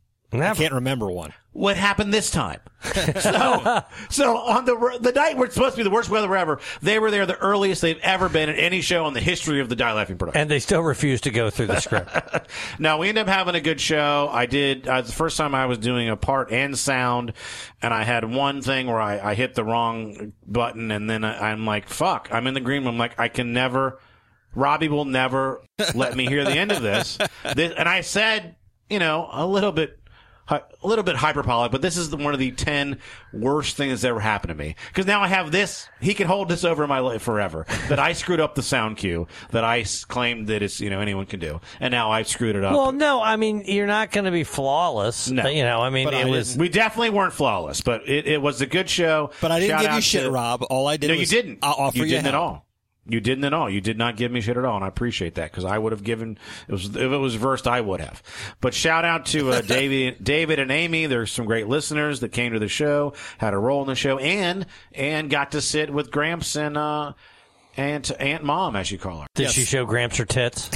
S15: I can't remember one.
S13: What happened this time? so, so on the the night where it's supposed to be the worst weather ever, they were there the earliest they've ever been at any show in the history of the Die Laughing production.
S14: And they still refuse to go through the script.
S13: No, we ended up having a good show. I did, uh, the first time I was doing a part and sound, and I had one thing where I, I hit the wrong button, and then I, I'm like, fuck, I'm in the green room. Like, I can never, Robbie will never let me hear the end of this. this. And I said, you know, a little bit, a little bit hyperbolic, but this is the, one of the ten worst things that's ever happened to me. Because now I have this, he can hold this over my life forever. That I screwed up the sound cue, that I s- claimed that it's, you know, anyone can do. And now I've screwed it up.
S14: Well, no, I mean, you're not going to be flawless.
S13: No.
S14: You know, I mean,
S15: But
S14: it
S15: I
S14: was.
S13: We definitely weren't flawless, but it, it was a good show.
S15: But I didn't
S13: Shout
S15: give you
S13: out
S15: shit,
S13: to-
S15: Rob. All I did
S13: No,
S15: was
S13: you didn't.
S15: I'll offer
S13: you
S15: you
S13: didn't at
S15: help.
S13: all. You didn't at all. You did not give me shit at all, and I appreciate that because I would have given. It was if it was versed, I would have. But shout out to uh, David, David and Amy. There's some great listeners that came to the show, had a role in the show, and and got to sit with Gramps and uh, Aunt Aunt Mom, as you call her.
S14: Did she show Gramps her tits?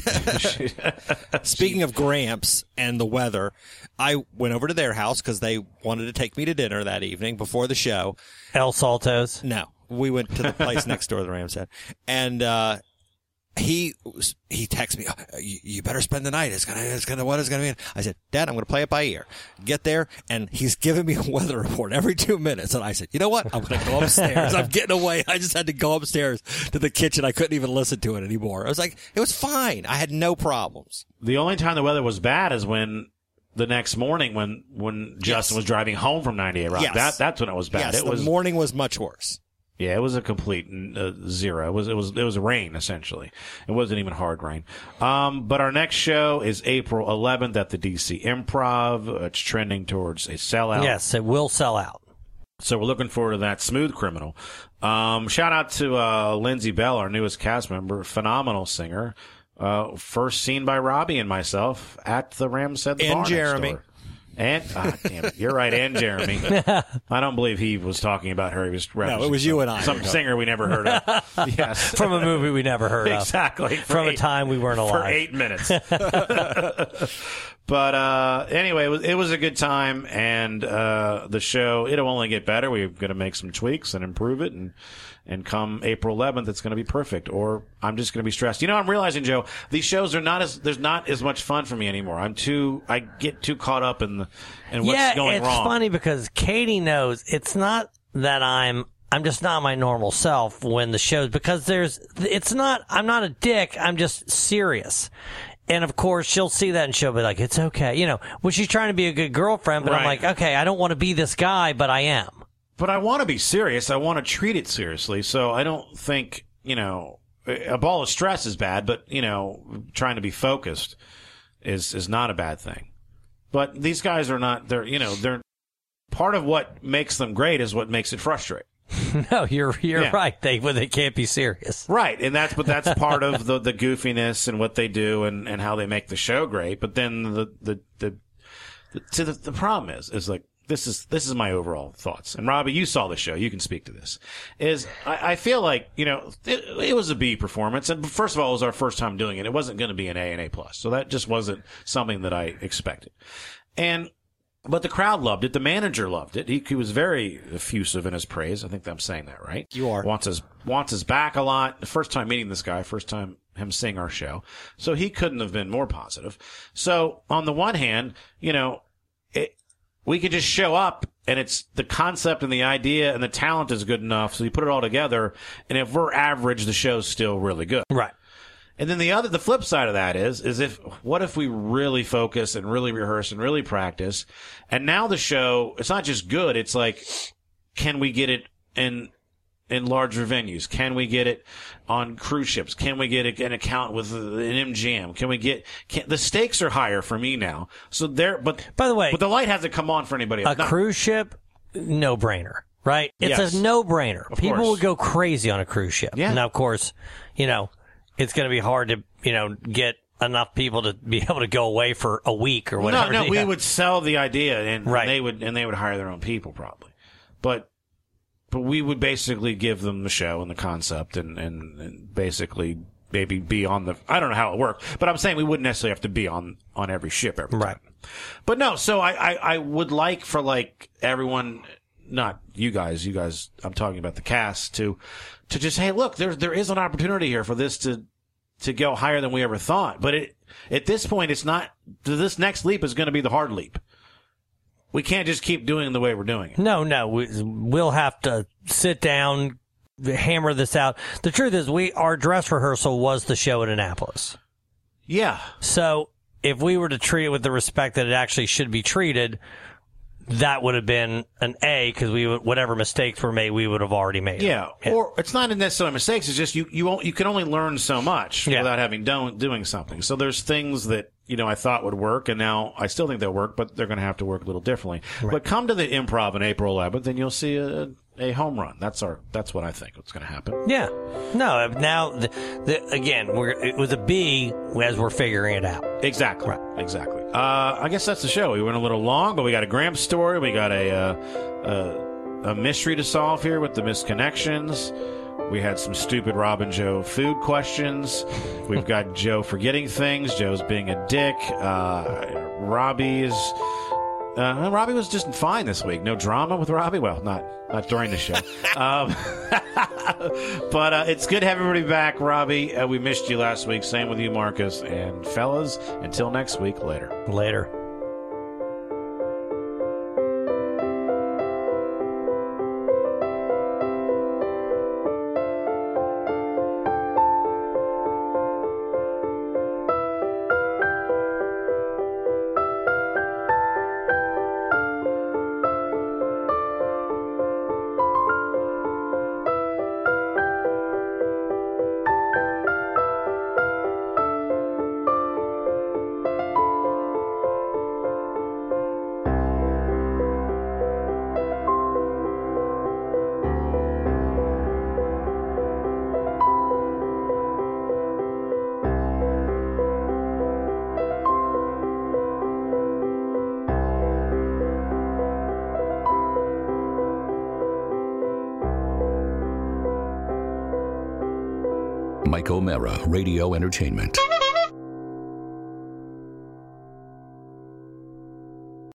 S15: Speaking of Gramps and the weather, I went over to their house because they wanted to take me to dinner that evening before the show.
S14: El Saltos?
S15: No. We went to the place next door, the Rams had. And, uh, he, was- he texted me, oh, you, you better spend the night. It's gonna, it's gonna, what is gonna be? I said, Dad, I'm gonna play it by ear. Get there, and he's giving me a weather report every two minutes. And I said, you know what? I'm gonna go upstairs. I'm getting away. I just had to go upstairs to the kitchen. I couldn't even listen to it anymore. I was like, it was fine. I had no problems.
S13: The only time the weather was bad is when the next morning when when Justin
S15: Yes.
S13: was driving home from ninety-eight Rock.
S15: Yes.
S13: That that's when it was bad.
S15: Yes,
S13: it
S15: the
S13: was
S15: morning was much worse.
S13: Yeah, it was a complete uh, zero. It was it was it was rain essentially. It wasn't even hard rain. Um, but our next show is April eleventh at the D C Improv. It's trending towards a sellout.
S14: Yes, it will sell out.
S13: So we're looking forward to that. Smooth Criminal. Um, shout out to uh, Lindsay Bell, our newest cast member, phenomenal singer. Uh, first seen by Robbie and myself at the Rams at the
S15: And
S13: bar next
S15: Jeremy.
S13: door. And ah, damn it, you're right, and Jeremy. I don't believe he was talking about her. He was referencing
S15: No, it was you and I.
S13: some singer we never heard of. Yes,
S14: From a movie we never heard of.
S13: exactly. For
S14: From a
S13: eight-
S14: time we weren't
S13: for
S14: alive.
S13: eight minutes. But uh, anyway, it was, it was a good time, and uh, the show, it'll only get better. We're going to make some tweaks and improve it, and and come April eleventh, it's going to be perfect. Or I'm just going to be stressed. You know, I'm realizing, Joe, these shows are not as there's not as much fun for me anymore. I'm too I get too caught up in the in what's
S14: yeah,
S13: going
S14: it's
S13: wrong.
S14: funny because Katie knows it's not that I'm I'm just not my normal self when the shows, because there's it's not I'm not a dick. I'm just serious. And of course, she'll see that and she'll be like, it's okay. You know, well, she's trying to be a good girlfriend, but
S13: Right.
S14: I'm like, okay, I don't want to be this guy, but I am.
S13: But I want to be serious. I want to treat it seriously. So I don't think, you know, a ball of stress is bad, but, you know, trying to be focused is, is not a bad thing. But these guys are not, they're, you know, they're part of what makes them great is what makes it frustrating.
S14: No, you're you're
S13: Yeah.
S14: right. They well, they can't be serious.
S13: Right, and that's but that's part of the, the goofiness and what they do and, and how they make the show great. But then the the the, the, to the, the problem is is like this is this is my overall thoughts. And Robbie, you saw the show, you can speak to this. Is I, I feel like you know it, it was a B performance, and first of all, it was our first time doing it. It wasn't going to be an A and A plus, so that just wasn't something that I expected. And but the crowd loved it. The manager loved it. He, he was very effusive in his praise. I think I'm saying that right.
S15: You are.
S13: Wants us, wants us back a lot. The first time meeting this guy, first time him seeing our show. So he couldn't have been more positive. So on the one hand, you know, it, we could just show up and it's the concept and the idea and the talent is good enough. So you put it all together. And if we're average, the show's still really good.
S14: Right.
S13: And then the other, the flip side of that is, is if, what if we really focus and really rehearse and really practice? And now the show, it's not just good. It's like, can we get it in, in larger venues? Can we get it on cruise ships? Can we get an account with an M G M? Can we get, can, the stakes are higher for me now. So there, but,
S14: by the way,
S13: but the light hasn't come on for anybody else.
S14: A cruise ship, no brainer, right? It's
S13: Yes.
S14: a no brainer.
S13: Of
S14: People
S13: course.
S14: would go crazy on a cruise ship.
S13: Yeah.
S14: Now, of course, you know, it's going to be hard to, you know, get enough people to be able to go away for a week or whatever.
S13: No, no, we
S14: Yeah.
S13: would sell the idea and,
S14: Right.
S13: and they would, and they would hire their own people probably. But, but we would basically give them the show and the concept and, and, and basically maybe be on the, I don't know how it worked, but I'm saying we wouldn't necessarily have to be on, on every ship every time.
S14: Right.
S13: But no, so I, I, I would like for like everyone, not you guys, you guys, I'm talking about the cast to, to just, hey, look, there, there is an opportunity here for this to, to go higher than we ever thought. But it, at this point, it's not, this next leap is going to be the hard leap. We can't just keep doing it the way we're doing it.
S14: No, no, we, we'll have to sit down, hammer this out. The truth is, we our dress rehearsal was the show at Annapolis.
S13: Yeah.
S14: So if we were to treat it with the respect that it actually should be treated, that would have been an A, because we would, whatever mistakes were made, we would have already made.
S13: Yeah.
S14: It.
S13: Or it's not necessarily mistakes. It's just you, you won't, you can only learn so much
S14: Yeah.
S13: without having done, doing something. So there's things that, you know, I thought would work, and now I still think they'll work, but they're going to have to work a little differently.
S14: Right.
S13: But come to the Improv on April eleventh, and you'll see a, a home run. That's our, that's what I think is going to happen.
S14: Yeah. No, now, the, the, again, we're, it was a B as we're figuring it out.
S13: Exactly. Right. Exactly. Uh, I guess that's the show. We went a little long, but we got a Gramps story. We got a, uh, a, a mystery to solve here with the misconnections. We had some stupid Rob and Joe food questions. We've got Joe forgetting things. Joe's being a dick. Uh, Robbie's, uh, Robbie was just fine this week. No drama with Robbie. Well, not, not during the show. um, but, uh, it's good to have everybody back, Robbie. Uh, we missed you last week. Same with you, Marcus. And fellas, until next week, later.
S14: Later.
S2: Mike O'Mara, Radio Entertainment.